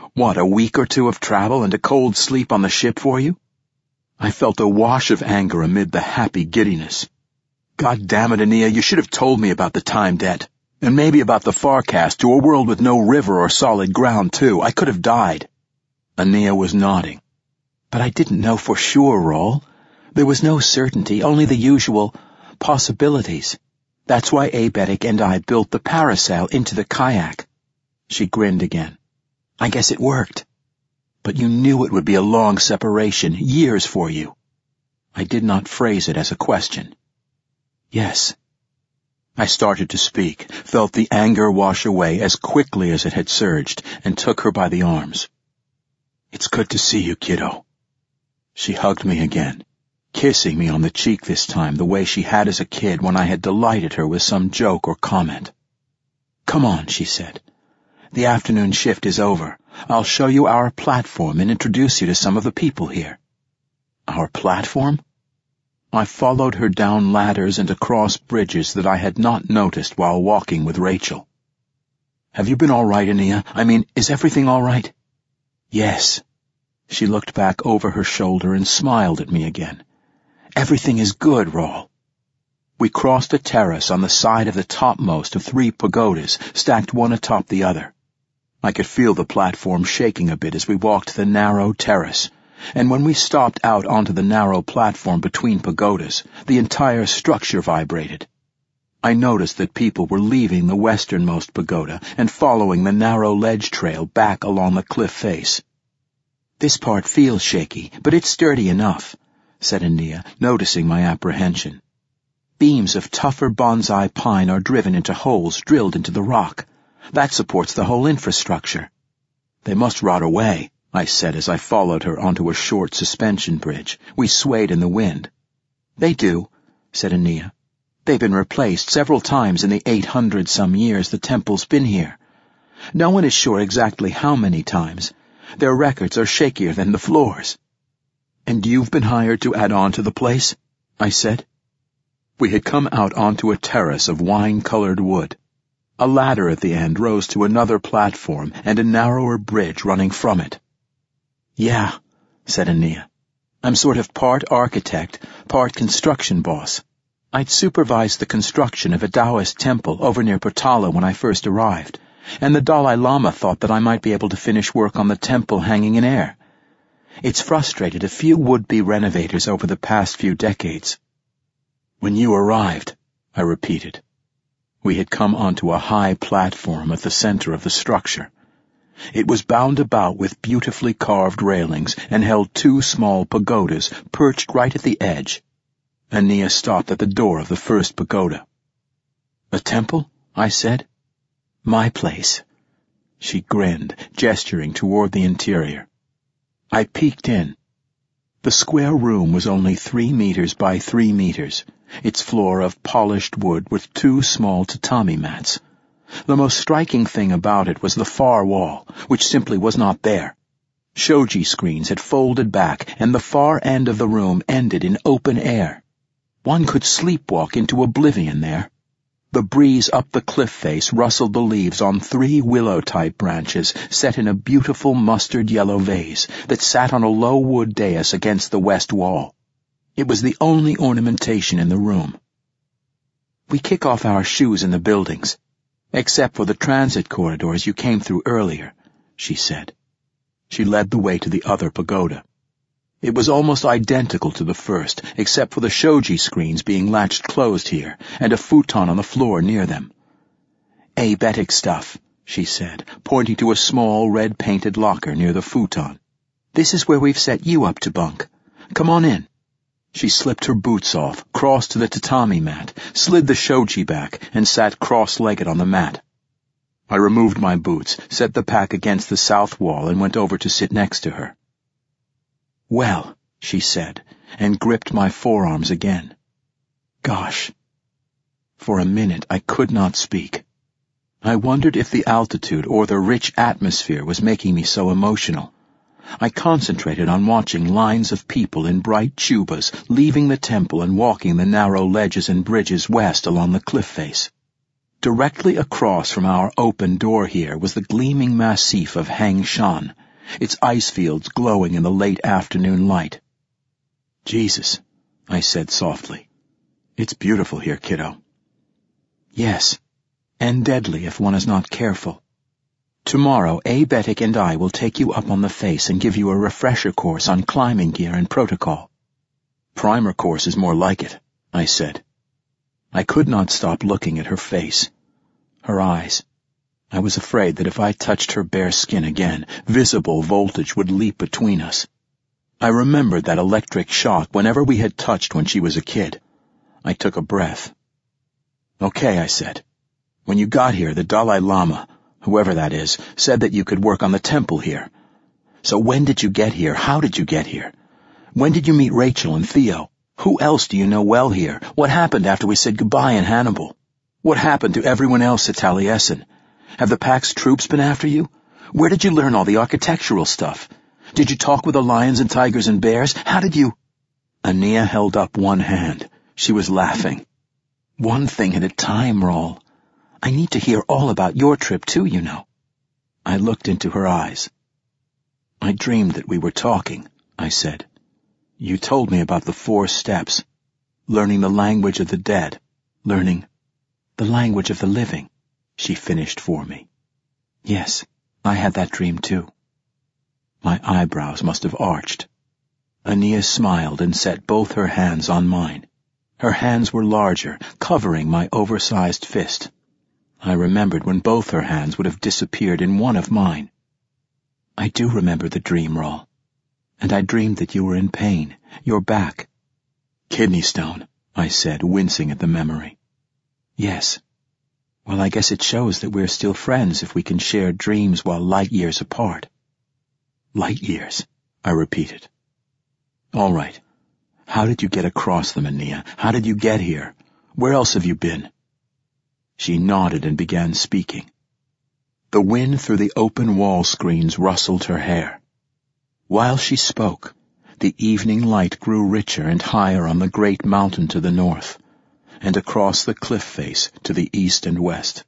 What, a week or two of travel and a cold sleep on the ship for you? I felt a wash of anger amid the happy giddiness. God damn it, Ania, you should have told me about the time debt. And maybe about the farcast to a world with no river or solid ground, too. I could have died. Ania was nodding. But I didn't know for sure, Rawl. There was no certainty, only the usual possibilities. That's why Abetic and I built the parasail into the kayak. She grinned again. I guess it worked. But you knew it would be a long separation, years for you. I did not phrase it as a question. Yes. I started to speak, felt the anger wash away as quickly as it had surged, and took her by the arms. It's good to see you, kiddo. She hugged me again, kissing me on the cheek this time the way she had as a kid when I had delighted her with some joke or comment. Come on, she said. The afternoon shift is over. I'll show you our platform and introduce you to some of the people here. Our platform? I followed her down ladders and across bridges that I had not noticed while walking with Rachel. Have you been all right, Ania? I mean, is everything all right? Yes. She looked back over her shoulder and smiled at me again. Everything is good, Rawl. We crossed a terrace on the side of the topmost of three pagodas, stacked one atop the other. I could feel the platform shaking a bit as we walked the narrow terrace, and when we stopped out onto the narrow platform between pagodas, the entire structure vibrated. I noticed that people were leaving the westernmost pagoda and following the narrow ledge trail back along the cliff face. This part feels shaky, but it's sturdy enough, said Ania, noticing my apprehension. Beams of tougher bonsai pine are driven into holes drilled into the rock. That supports the whole infrastructure. They must rot away, I said as I followed her onto a short suspension bridge. We swayed in the wind. They do, said Ania. They've been replaced several times in the eight hundred some years the temple's been here. No one is sure exactly how many times. Their records are shakier than the floors. And you've been hired to add on to the place? I said. We had come out onto a terrace of wine-colored wood. A ladder at the end rose to another platform and a narrower bridge running from it. Yeah, said Ania. I'm sort of part architect, part construction boss. I'd supervised the construction of a Taoist temple over near Potala when I first arrived, and the Dalai Lama thought that I might be able to finish work on the temple hanging in air. It's frustrated a few would-be renovators over the past few decades. When you arrived, I repeated. We had come onto a high platform at the center of the structure. It was bound about with beautifully carved railings and held two small pagodas perched right at the edge. Ania stopped at the door of the first pagoda. A temple? I said. My place. She grinned, gesturing toward the interior. I peeked in. The square room was only three meters by three meters, its floor of polished wood with two small tatami mats. The most striking thing about it was the far wall, which simply was not there. Shoji screens had folded back, and the far end of the room ended in open air. One could sleepwalk into oblivion there. The breeze up the cliff face rustled the leaves on three willow-type branches set in a beautiful mustard-yellow vase that sat on a low wood dais against the west wall. It was the only ornamentation in the room. We kick off our shoes in the buildings, except for the transit corridors you came through earlier, she said. She led the way to the other pagoda. It was almost identical to the first, except for the shoji screens being latched closed here, and a futon on the floor near them. Abetic stuff, she said, pointing to a small red-painted locker near the futon. This is where we've set you up to bunk. Come on in. She slipped her boots off, crossed to the tatami mat, slid the shoji back, and sat cross-legged on the mat. I removed my boots, set the pack against the south wall, and went over to sit next to her. Well, she said, and gripped my forearms again. Gosh. For a minute I could not speak. I wondered if the altitude or the rich atmosphere was making me so emotional. I concentrated on watching lines of people in bright chubas leaving the temple and walking the narrow ledges and bridges west along the cliff face. Directly across from our open door here was the gleaming massif of Hang Shan, its ice fields glowing in the late afternoon light. "Jesus," I said softly. "It's beautiful here, kiddo." "Yes, and deadly if one is not careful. Tomorrow, A. Bettick and I will take you up on the face and give you a refresher course on climbing gear and protocol." "Primer course is more like it," I said. I could not stop looking at her face, her eyes. I was afraid that if I touched her bare skin again, visible voltage would leap between us. I remembered that electric shock whenever we had touched when she was a kid. I took a breath. "Okay," I said. "When you got here, the Dalai Lama, whoever that is, said that you could work on the temple here. So when did you get here? How did you get here? When did you meet Rachel and Theo? Who else do you know well here? What happened after we said goodbye in Hannibal? What happened to everyone else at Taliesin? Have the Pax troops been after you? Where did you learn all the architectural stuff? Did you talk with the lions and tigers and bears? How did you—" Ania held up one hand. She was laughing. "One thing at a time, Rawl. I need to hear all about your trip too, you know." I looked into her eyes. "I dreamed that we were talking," I said. "You told me about the four steps, learning the language of the dead, learning the language of the living," she finished for me. "Yes, I had that dream too." My eyebrows must have arched. Ania smiled and set both her hands on mine. Her hands were larger, covering my oversized fist. I remembered when both her hands would have disappeared in one of mine. "I do remember the dream, Rawl. And I dreamed that you were in pain, your back." "Kidney stone," I said, wincing at the memory. "Yes. Well, I guess it shows that we're still friends if we can share dreams while light years apart." "Light years," I repeated. "All right. How did you get across them, Ania? How did you get here? Where else have you been?" She nodded and began speaking. The wind through the open wall screens rustled her hair. While she spoke, the evening light grew richer and higher on the great mountain to the north, and across the cliff face to the east and west.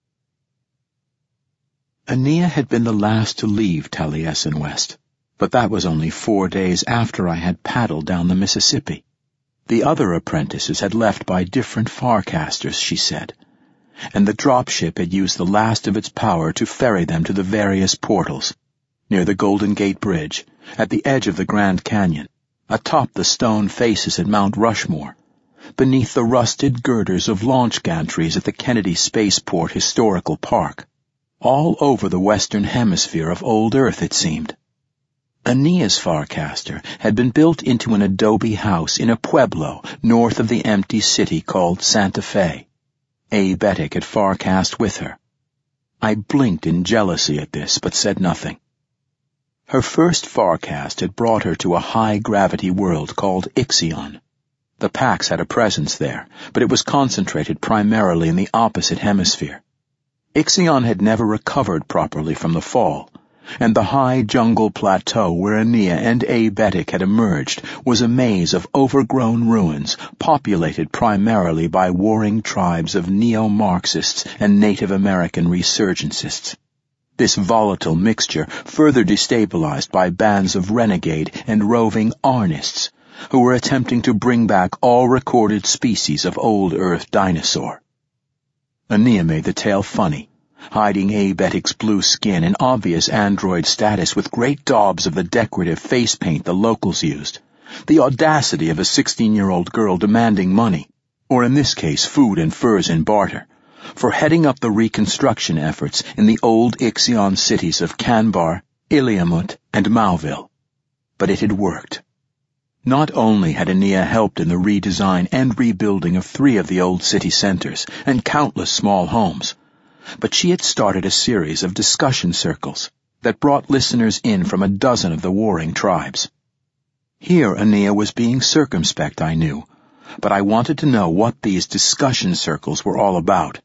Ania had been the last to leave Taliesin West, but that was only four days after I had paddled down the Mississippi. The other apprentices had left by different Farcasters, she said, and the dropship had used the last of its power to ferry them to the various portals, near the Golden Gate Bridge, at the edge of the Grand Canyon, atop the stone faces at Mount Rushmore, beneath the rusted girders of launch gantries at the Kennedy Spaceport Historical Park, all over the western hemisphere of old Earth, it seemed. Ania's Farcaster had been built into an adobe house in a pueblo north of the empty city called Santa Fe. A. Bettick had Farcast with her. I blinked in jealousy at this, but said nothing. Her first Farcast had brought her to a high-gravity world called Ixion. The Pax had a presence there, but it was concentrated primarily in the opposite hemisphere. Ixion had never recovered properly from the fall, and the high jungle plateau where Ania and A. Bettick had emerged was a maze of overgrown ruins populated primarily by warring tribes of neo-Marxists and Native American resurgencists. This volatile mixture further destabilized by bands of renegade and roving Arnists who were attempting to bring back all recorded species of old Earth dinosaur. Ania made the tale funny, hiding A. Bettick's blue skin and obvious android status with great daubs of the decorative face paint the locals used, the audacity of a sixteen-year-old girl demanding money, or in this case food and furs in barter, for heading up the reconstruction efforts in the old Ixion cities of Canbar, Iliamut, and Mauville. But it had worked. Not only had Ania helped in the redesign and rebuilding of three of the old city centers and countless small homes, but she had started a series of discussion circles that brought listeners in from a dozen of the warring tribes. Here Ania was being circumspect, I knew, but I wanted to know what these discussion circles were all about.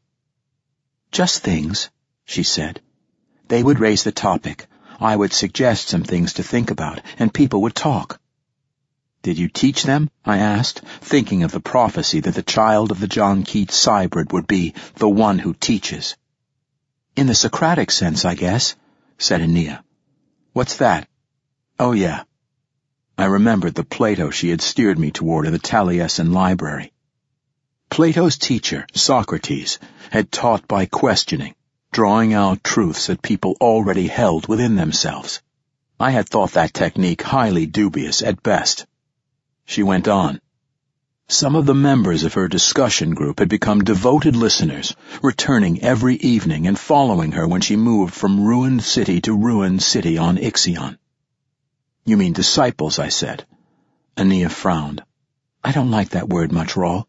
"Just things," she said. "They would raise the topic. I would suggest some things to think about, and people would talk." Did you teach them? I asked, thinking of the prophecy that the child of the John Keats Cybrid would be the one who teaches. In the Socratic sense, I guess, said Aeneas. What's that? Oh, yeah. I remembered the Plato she had steered me toward in the Taliesin library. Plato's teacher, Socrates, had taught by questioning, drawing out truths that people already held within themselves. I had thought that technique highly dubious at best. She went on. Some of the members of her discussion group had become devoted listeners, returning every evening and following her when she moved from ruined city to ruined city on Ixion. You mean disciples, I said. Aeneas frowned. I don't like that word much, Rawl.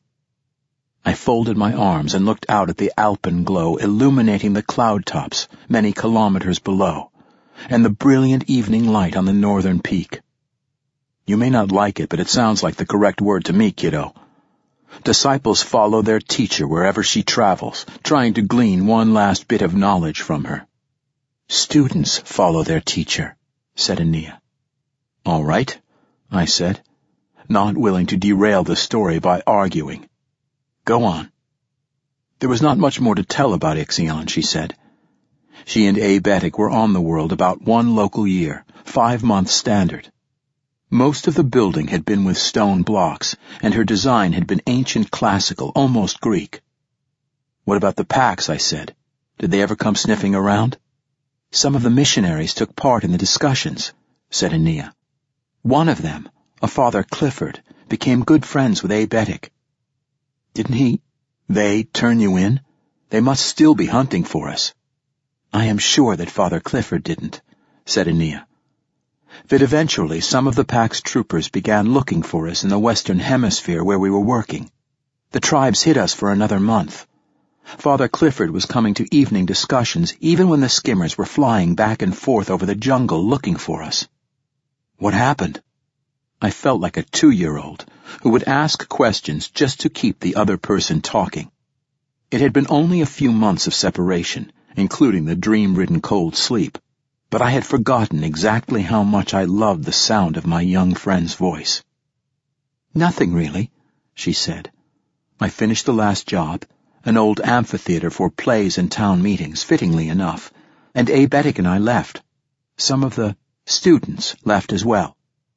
I folded my arms and looked out at the alpenglow illuminating the cloud tops many kilometers below, and the brilliant evening light on the northern peak. You may not like it, but it sounds like the correct word to me, kiddo. Disciples follow their teacher wherever she travels, trying to glean one last bit of knowledge from her. Students follow their teacher, said Aeneas. All right, I said, not willing to derail the story by arguing. Go on. There was not much more to tell about Ixion, she said. She and Aebetic were on the world about one local year, five months standard. Most of the building had been with stone blocks, and her design had been ancient classical, almost Greek. What about the Pax, I said. Did they ever come sniffing around? Some of the missionaries took part in the discussions, said Aeneas. One of them, a Father Clifford, became good friends with Aebetic. Didn't he, they, turn you in? They must still be hunting for us. I am sure that Father Clifford didn't, said Aeneas. That eventually some of the Pax troopers began looking for us in the Western Hemisphere where we were working. The tribes hid us for another month. Father Clifford was coming to evening discussions even when the skimmers were flying back and forth over the jungle looking for us. What happened? I felt like a two-year-old who would ask questions just to keep the other person talking. It had been only a few months of separation, including the dream-ridden cold sleep, but I had forgotten exactly how much I loved the sound of my young friend's voice. Nothing really, she said. I finished the last job, an old amphitheater for plays and town meetings, fittingly enough, and Aebetic and I left. Some of the students left as well.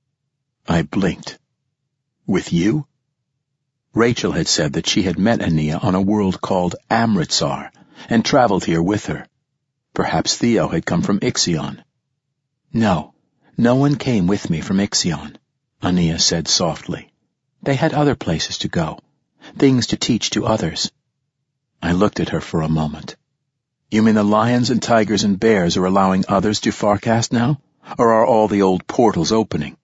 I blinked. With you? Rachel had said that she had met Aeneas on a world called Amritsar and traveled here with her. Perhaps Theo had come from Ixion. No, no one came with me from Ixion, Aeneas said softly. They had other places to go, things to teach to others. I looked at her for a moment. You mean the lions and tigers and bears are allowing others to Farcast now? Or are all the old portals opening?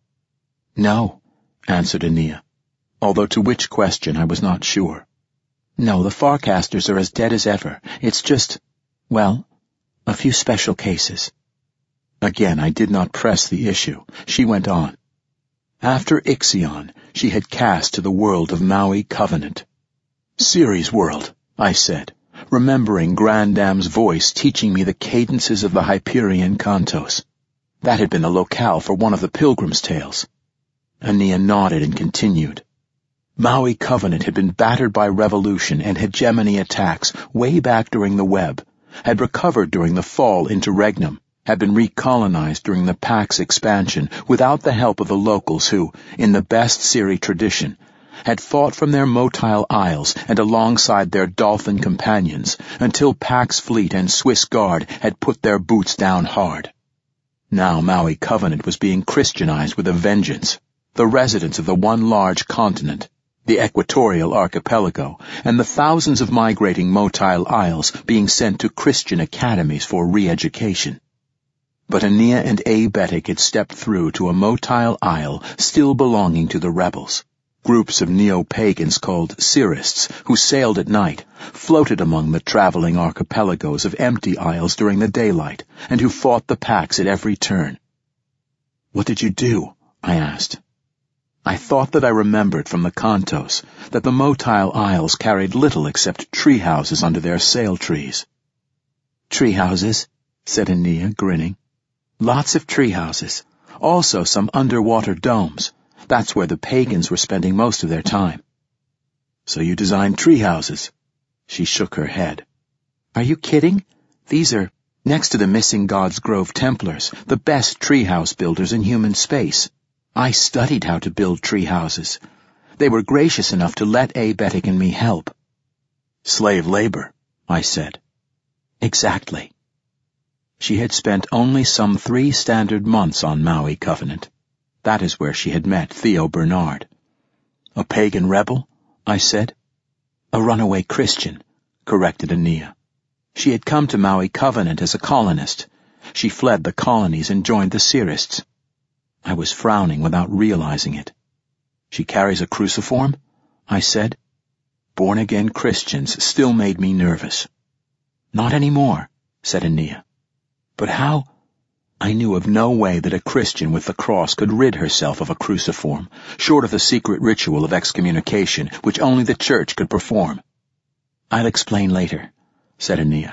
No, answered Aeneas, although to which question I was not sure. No, the Farcasters are as dead as ever. It's just, well, a few special cases. Again, I did not press the issue. She went on. After Ixion, she had cast to the world of Maui Covenant. Ceres world, I said, remembering Grandam's voice teaching me the cadences of the Hyperion cantos. That had been the locale for one of the Pilgrim's Tales. Aeneas nodded and continued. Maui Covenant had been battered by revolution and hegemony attacks way back during the Web, had recovered during the fall into Regnum, had been recolonized during the Pax expansion without the help of the locals who, in the best Siri tradition, had fought from their motile isles and alongside their dolphin companions until Pax fleet and Swiss Guard had put their boots down hard. Now Maui Covenant was being Christianized with a vengeance, the residents of the one large continent, the equatorial archipelago, and the thousands of migrating motile isles being sent to Christian academies for re-education. But Aeneas and Aebetic had stepped through to a motile isle still belonging to the rebels. Groups of neo-pagans called Cirists, who sailed at night, floated among the traveling archipelagos of empty isles during the daylight, and who fought the Pax at every turn. What did you do? I asked. I thought that I remembered from the cantos that the motile isles carried little except tree houses under their sail trees. Tree houses, said Aeneas, grinning. Lots of tree houses. Also some underwater domes. That's where the pagans were spending most of their time. So you designed tree houses? She shook her head. Are you kidding? These are, next to the missing God's Grove Templars, the best treehouse builders in human space. I studied how to build tree houses. They were gracious enough to let A. Bettick and me help. Slave labor, I said. Exactly. She had spent only some three standard months on Maui Covenant. That is where she had met Theo Bernard. A pagan rebel? I said. A runaway Christian, corrected Ania. She had come to Maui Covenant as a colonist. She fled the colonies and joined the Searists. I was frowning without realizing it. She carries a cruciform? I said. Born-again Christians still made me nervous. Not anymore, said Ania. But how? I knew of no way that a Christian with the cross could rid herself of a cruciform, short of the secret ritual of excommunication, which only the Church could perform. I'll explain later, said Ania.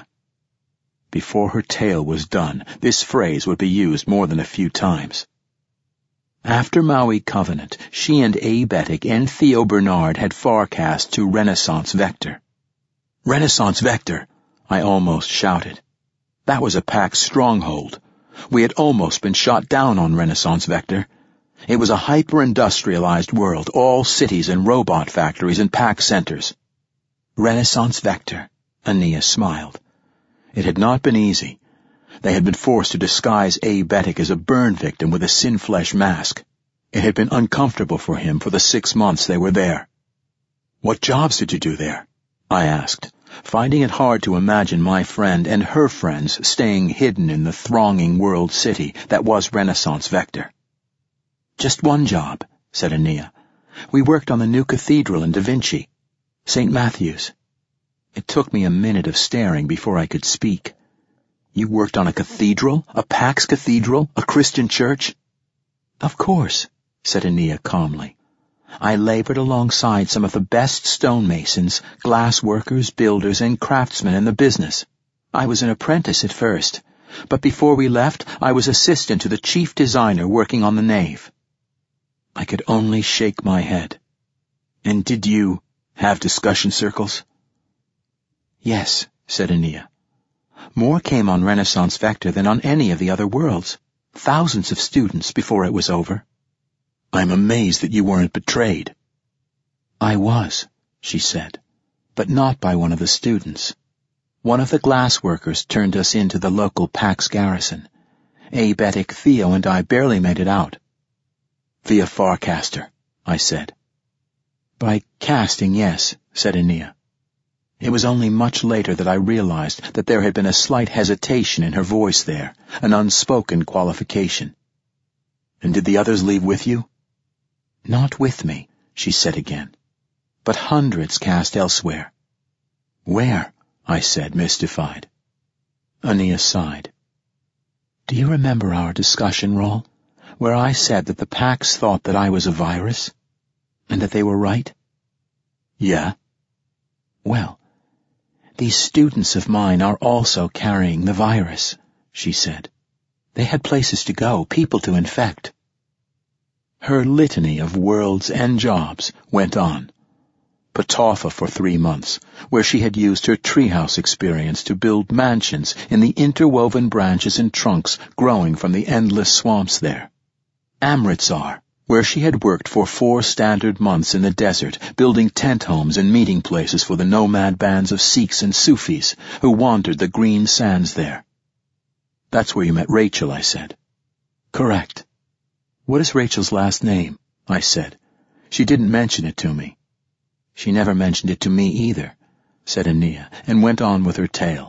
Before her tale was done, this phrase would be used more than a few times. After Maui Covenant, she and A. Bettick and Theo Bernard had forecast to Renaissance Vector. Renaissance Vector, I almost shouted. That was a Pax stronghold. We had almost been shot down on Renaissance Vector. It was a hyper-industrialized world, all cities and robot factories and Pax centers. Renaissance Vector, Ania smiled. It had not been easy. They had been forced to disguise A. Bettick as a burn victim with a sin-flesh mask. It had been uncomfortable for him for the six months they were there. What jobs did you do there? I asked, finding it hard to imagine my friend and her friends staying hidden in the thronging world city that was Renaissance Vector. Just one job, said Ania. We worked on the new cathedral in Da Vinci, Saint Matthew's. It took me a minute of staring before I could speak. You worked on a cathedral? A Pax cathedral? A Christian church? Of course, said Ania calmly. I labored alongside some of the best stonemasons, glass workers, builders, and craftsmen in the business. I was an apprentice at first, but before we left, I was assistant to the chief designer working on the nave. I could only shake my head. And did you have discussion circles? Yes, said Ania. More came on Renaissance Vector than on any of the other worlds. Thousands of students before it was over. I'm amazed that you weren't betrayed. I was, she said, but not by one of the students. One of the glass workers turned us into the local Pax garrison. A. Bettick, Theo, and I barely made it out. Via Farcaster, I said. By casting, yes, said Ania. It was only much later that I realized that there had been a slight hesitation in her voice there, an unspoken qualification. And did the others leave with you? Not with me, she said again. But hundreds cast elsewhere. Where? I said, mystified. Ania sighed. Do you remember our discussion, Rawl, where I said that the Pax thought that I was a virus? And that they were right? Yeah. Well, these students of mine are also carrying the virus, she said. They had places to go, people to infect. Her litany of worlds and jobs went on. Ptolemy for three months, where she had used her treehouse experience to build mansions in the interwoven branches and trunks growing from the endless swamps there. Amritsar, where she had worked for four standard months in the desert, building tent homes and meeting places for the nomad bands of Sikhs and Sufis who wandered the green sands there. That's where you met Rachel, I said. Correct. What is Rachel's last name? I said. She didn't mention it to me. She never mentioned it to me either, said Ania, and went on with her tale.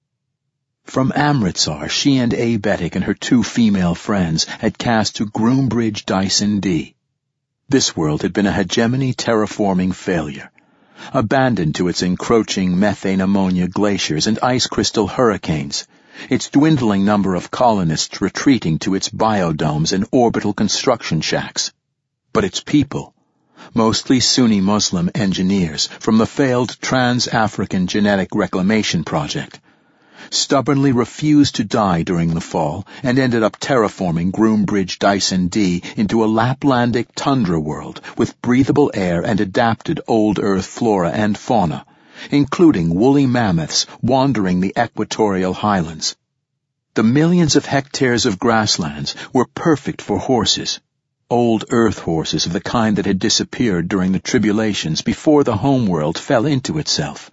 From Amritsar, she and A. Bettick and her two female friends had cast to Groombridge Dyson D. This world had been a hegemony terraforming failure, abandoned to its encroaching methane ammonia glaciers and ice crystal hurricanes, its dwindling number of colonists retreating to its biodomes and orbital construction shacks. But its people, mostly Sunni Muslim engineers from the failed Trans-African Genetic Reclamation Project, stubbornly refused to die during the fall and ended up terraforming Groombridge Dyson D into a Laplandic tundra world with breathable air and adapted old Earth flora and fauna, including woolly mammoths wandering the equatorial highlands. The millions of hectares of grasslands were perfect for horses, old Earth horses of the kind that had disappeared during the tribulations before the homeworld fell into itself.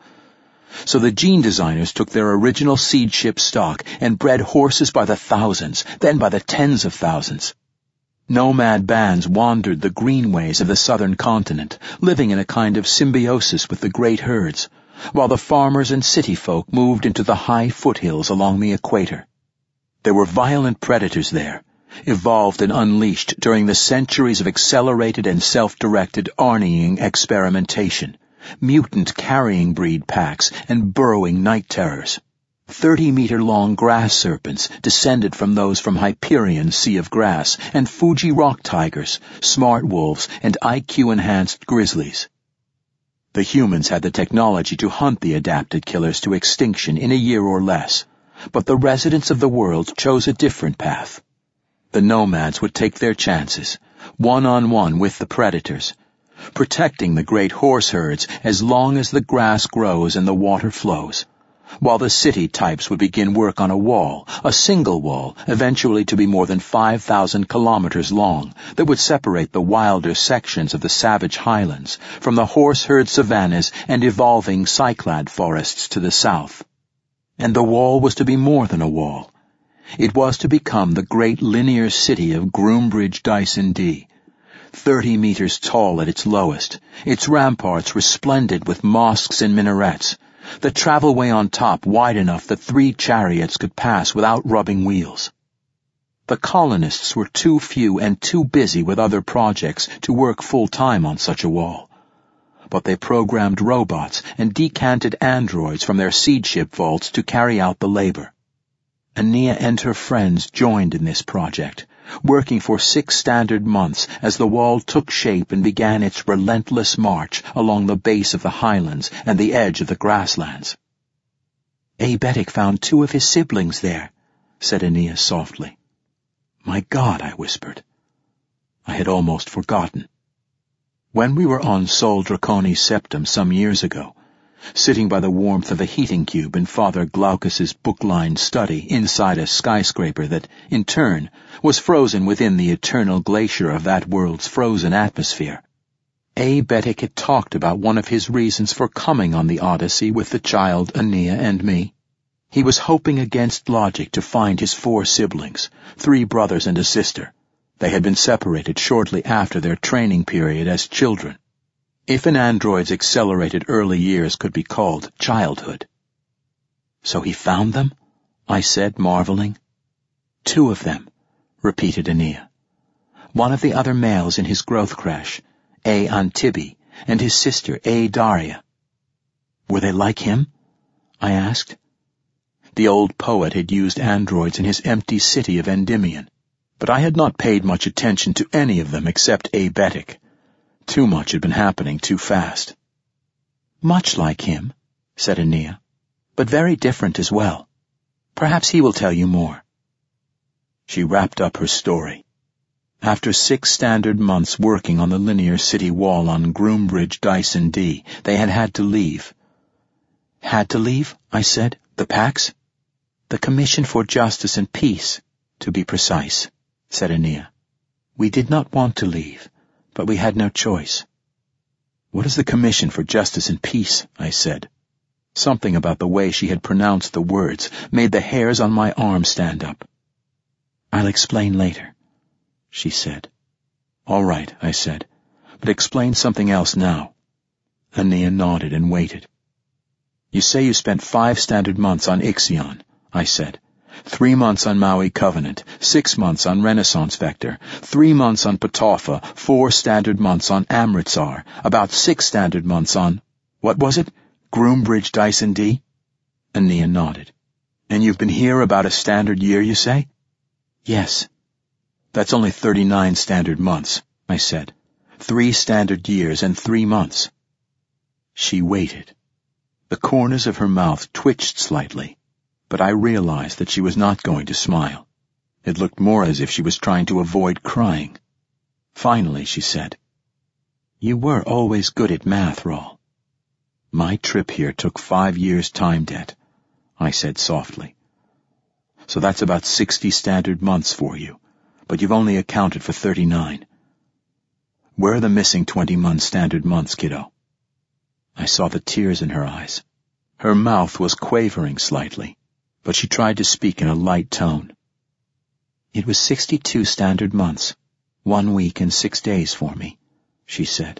So the gene designers took their original seed ship stock and bred horses by the thousands, then by the tens of thousands. Nomad bands wandered the greenways of the southern continent, living in a kind of symbiosis with the great herds, while the farmers and city folk moved into the high foothills along the equator. There were violent predators there, evolved and unleashed during the centuries of accelerated and self-directed Arnieing experimentation, mutant carrying breed packs and burrowing night terrors. Thirty-meter-long grass serpents descended from those from Hyperion's Sea of Grass, and Fuji rock tigers, smart wolves, and I Q-enhanced grizzlies. The humans had the technology to hunt the adapted killers to extinction in a year or less, but the residents of the world chose a different path. The nomads would take their chances, one-on-one with the predators, protecting the great horse herds as long as the grass grows and the water flows, while the city types would begin work on a wall, a single wall, eventually to be more than five thousand kilometers long, that would separate the wilder sections of the savage highlands from the horse herd savannas and evolving cyclad forests to the south. And the wall was to be more than a wall. It was to become the great linear city of Groombridge Dyson D, thirty meters tall at its lowest, its ramparts resplendent with mosques and minarets, the travelway on top wide enough that three chariots could pass without rubbing wheels. The colonists were too few and too busy with other projects to work full-time on such a wall, but they programmed robots and decanted androids from their seed ship vaults to carry out the labor. Ania and her friends joined in this project, working for six standard months as the wall took shape and began its relentless march along the base of the highlands and the edge of the grasslands. "Abetic found two of his siblings there," said Ania softly. "My God," I whispered. I had almost forgotten. When we were on Sol Draconis Septum some years ago, sitting by the warmth of a heating cube in Father Glaucus's book-lined study inside a skyscraper that, in turn, was frozen within the eternal glacier of that world's frozen atmosphere, Abetic had talked about one of his reasons for coming on the Odyssey with the child Ania and me. He was hoping against logic to find his four siblings, three brothers and a sister. They had been separated shortly after their training period as children, if an android's accelerated early years could be called childhood. "So he found them?" I said, marveling. "Two of them," repeated Ania. "One of the other males in his growth crash, A. Antibi, and his sister, A. Daria." "Were they like him?" I asked. The old poet had used androids in his empty city of Endymion, but I had not paid much attention to any of them except Abetic. Too much had been happening too fast. "Much like him," said Ania, "but very different as well. Perhaps he will tell you more." She wrapped up her story. After six standard months working on the linear city wall on Groombridge Dyson D, they had had to leave. "Had to leave?" I said. "The Pax?" "The Commission for Justice and Peace, to be precise," said Ania. "We did not want to leave, but we had no choice." "What is the Commission for Justice and Peace?" I said. Something about the way she had pronounced the words made the hairs on my arm stand up. "I'll explain later," she said. "All right," I said, "but explain something else now." Ania nodded and waited. "You say you spent five standard months on Ixion," I said. Three months on Maui Covenant, six months on Renaissance Vector, three months on Ptolpha, four standard months on Amritsar, about six standard months on, what was it, Groombridge Dyson D? Ania nodded. "And you've been here about a standard year, you say?" "Yes." "That's only thirty-nine standard months," I said. "Three standard years and three months." She waited. The corners of her mouth twitched slightly. but I realized that she was not going to smile. It looked more as if she was trying to avoid crying. Finally, she said, "You were always good at math, Rawl." "My trip here took five years' time debt," I said softly. "So that's about sixty standard months for you, but you've only accounted for thirty-nine. Where are the missing twenty-month standard months, kiddo?" I saw the tears in her eyes. Her mouth was quavering slightly, but she tried to speak in a light tone. "It was sixty-two standard months, one week and six days for me," she said.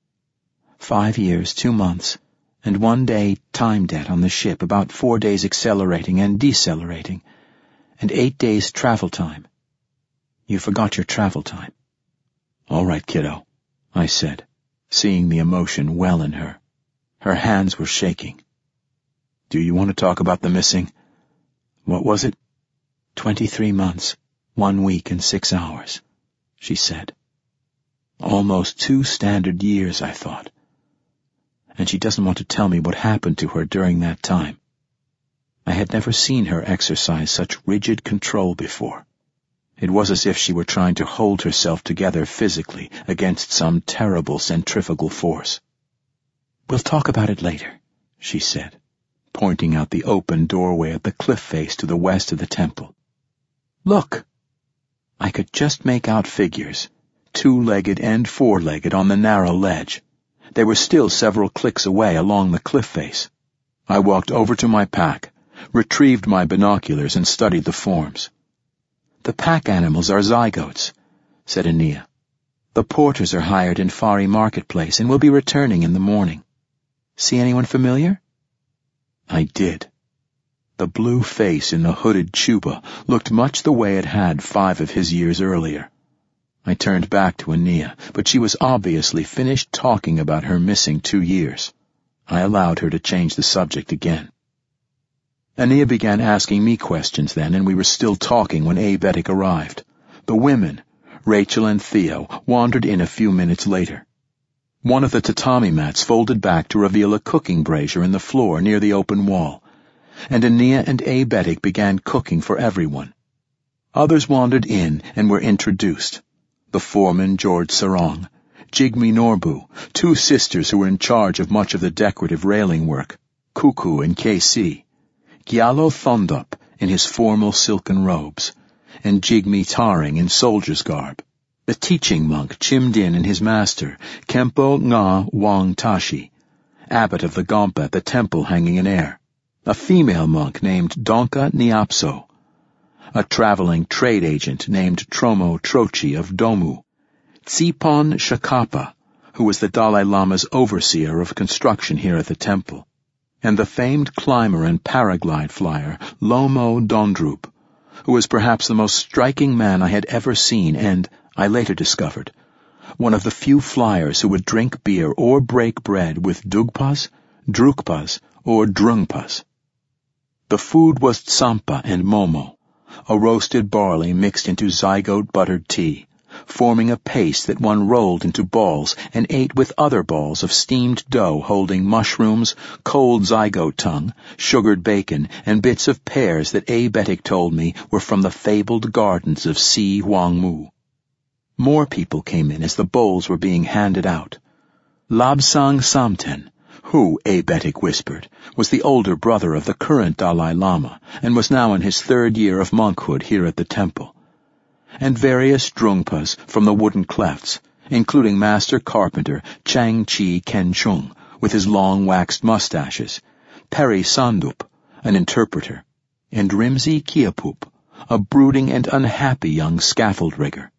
"Five years, two months, and one day time debt on the ship, about four days accelerating and decelerating, and eight days travel time. You forgot your travel time." "All right, kiddo," I said, seeing the emotion well in her. Her hands were shaking. "Do you want to talk about the missing? What was it?" Twenty-three months, one week and six hours, she said. Almost two standard years, I thought. And she doesn't want to tell me what happened to her during that time. I had never seen her exercise such rigid control before. It was as if she were trying to hold herself together physically against some terrible centrifugal force. "We'll talk about it later," she said, pointing out the open doorway at the cliff face to the west of the temple. "Look!" I could just make out figures, two-legged and four-legged, on the narrow ledge. They were still several clicks away along the cliff face. I walked over to my pack, retrieved my binoculars, and studied the forms. "The pack animals are zygotes," said Ania. "The porters are hired in Fari Marketplace and will be returning in the morning. See anyone familiar?" I did. The blue face in the hooded chuba looked much the way it had five of his years earlier. I turned back to Ania, but she was obviously finished talking about her missing two years. I allowed her to change the subject again. Ania began asking me questions then, and we were still talking when Abetic arrived. The women, Rachel and Theo, wandered in a few minutes later. One of the tatami mats folded back to reveal a cooking brazier in the floor near the open wall, and Ania and Abetic began cooking for everyone. Others wandered in and were introduced. The foreman, George Sarong, Jigme Norbu, two sisters who were in charge of much of the decorative railing work, Kuku and K C, Gyalo Thondup in his formal silken robes, and Jigme Taring in soldier's garb. The teaching monk Chim Din and his master, Kempo Nga Wang Tashi, abbot of the Gompa at the temple hanging in air, a female monk named Donka Nyapso, a traveling trade agent named Tromo Trochi of Domu, Tsipon Shakapa, who was the Dalai Lama's overseer of construction here at the temple, and the famed climber and paraglide flyer Lomo Dondrup, who was perhaps the most striking man I had ever seen and, I later discovered, one of the few flyers who would drink beer or break bread with dugpas, drukpas, or drungpas. The food was tsampa and momo, a roasted barley mixed into zygote buttered tea, forming a paste that one rolled into balls and ate with other balls of steamed dough holding mushrooms, cold zygote tongue, sugared bacon, and bits of pears that Abetic told me were from the fabled gardens of Si Huangmu. More people came in as the bowls were being handed out. Labsang Samten, who, Abetic whispered, was the older brother of the current Dalai Lama and was now in his third year of monkhood here at the temple, and various drungpas from the wooden clefts, including Master Carpenter Chang Chi Kenchung with his long waxed mustaches, Peri Sandup, an interpreter, and Rimzi Kiapup, a brooding and unhappy young scaffold rigger.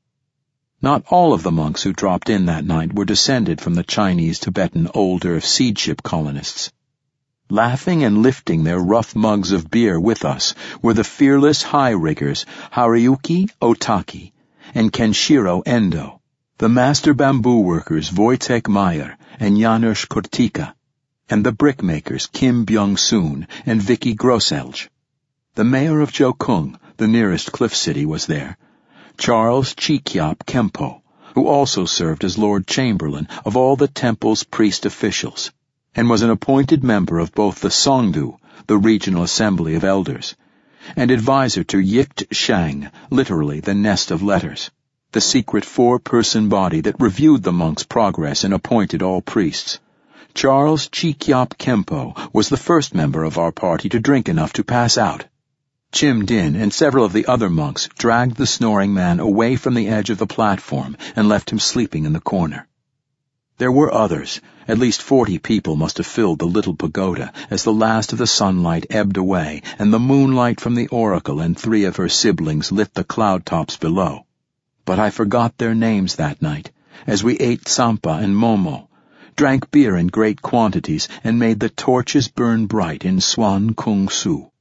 Not all of the monks who dropped in that night were descended from the Chinese-Tibetan older seedship colonists. Laughing and lifting their rough mugs of beer with us were the fearless high riggers Hariyuki Otaki and Kenshiro Endo, the master bamboo workers Wojtek Meyer and Janusz Kortika, and the brickmakers Kim Byung-soon and Vicky Grosselj. The mayor of Jokung, the nearest cliff city, was there, Charles Chikyap Kempo, who also served as Lord Chamberlain of all the temple's priest officials, and was an appointed member of both the Songdo, the Regional Assembly of Elders, and advisor to Yikt Shang, literally the nest of letters, the secret four-person body that reviewed the monks' progress and appointed all priests. Charles Chikyap Kempo was the first member of our party to drink enough to pass out. Chim Din and several of the other monks dragged the snoring man away from the edge of the platform and left him sleeping in the corner. There were others. At least forty people must have filled the little pagoda as the last of the sunlight ebbed away and the moonlight from the oracle and three of her siblings lit the cloud tops below. But I forgot their names that night, as we ate tsampa and momo, drank beer in great quantities, and made the torches burn bright in Swan Kung Su.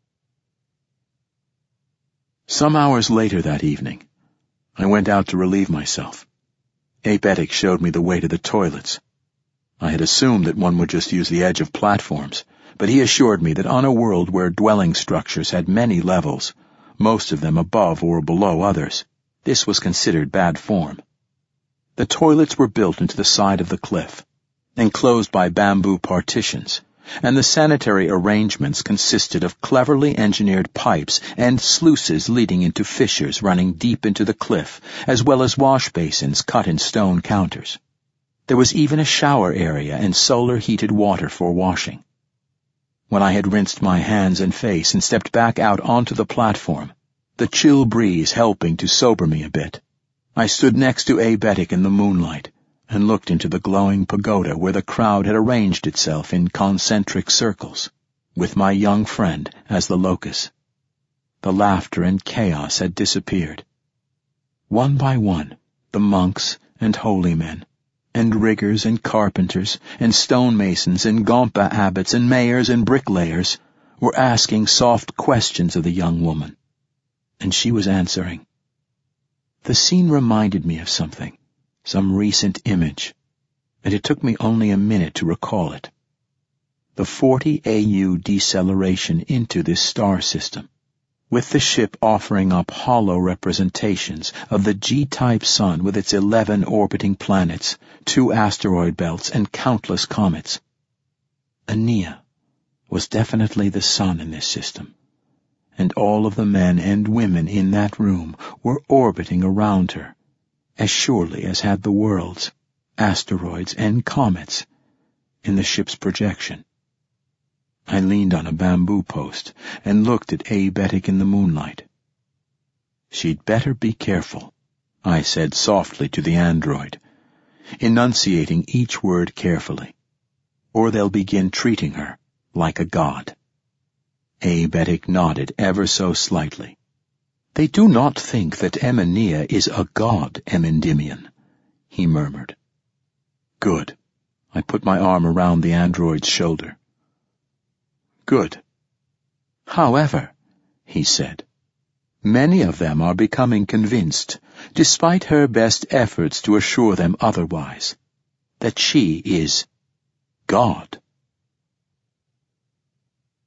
Some hours later that evening, I went out to relieve myself. Abetic showed me the way to the toilets. I had assumed that one would just use the edge of platforms, but he assured me that on a world where dwelling structures had many levels, most of them above or below others, this was considered bad form. The toilets were built into the side of the cliff, enclosed by bamboo partitions, and the sanitary arrangements consisted of cleverly engineered pipes and sluices leading into fissures running deep into the cliff, as well as wash basins cut in stone counters. There was even a shower area and solar-heated water for washing. When I had rinsed my hands and face and stepped back out onto the platform, the chill breeze helping to sober me a bit, I stood next to Abetic in the moonlight and looked into the glowing pagoda where the crowd had arranged itself in concentric circles, with my young friend as the locus. The laughter and chaos had disappeared. One by one, the monks and holy men, and riggers and carpenters, and stonemasons and gompa abbots and mayors and bricklayers were asking soft questions of the young woman, and she was answering. The scene reminded me of something, some recent image, and it took me only a minute to recall it. The forty A U deceleration into this star system, with the ship offering up hollow representations of the G-type sun with its eleven orbiting planets, two asteroid belts, and countless comets. Aeneas was definitely the sun in this system, and all of the men and women in that room were orbiting around her, as surely as had the worlds, asteroids, and comets in the ship's projection. I leaned on a bamboo post and looked at Abetic in the moonlight. She'd better be careful, I said softly to the android, enunciating each word carefully, or they'll begin treating her like a god. Abetic nodded ever so slightly. They do not think that Eminea is a god, Emendymion, he murmured. Good. I put my arm around the android's shoulder. Good. However, he said, many of them are becoming convinced, despite her best efforts to assure them otherwise, that she is God.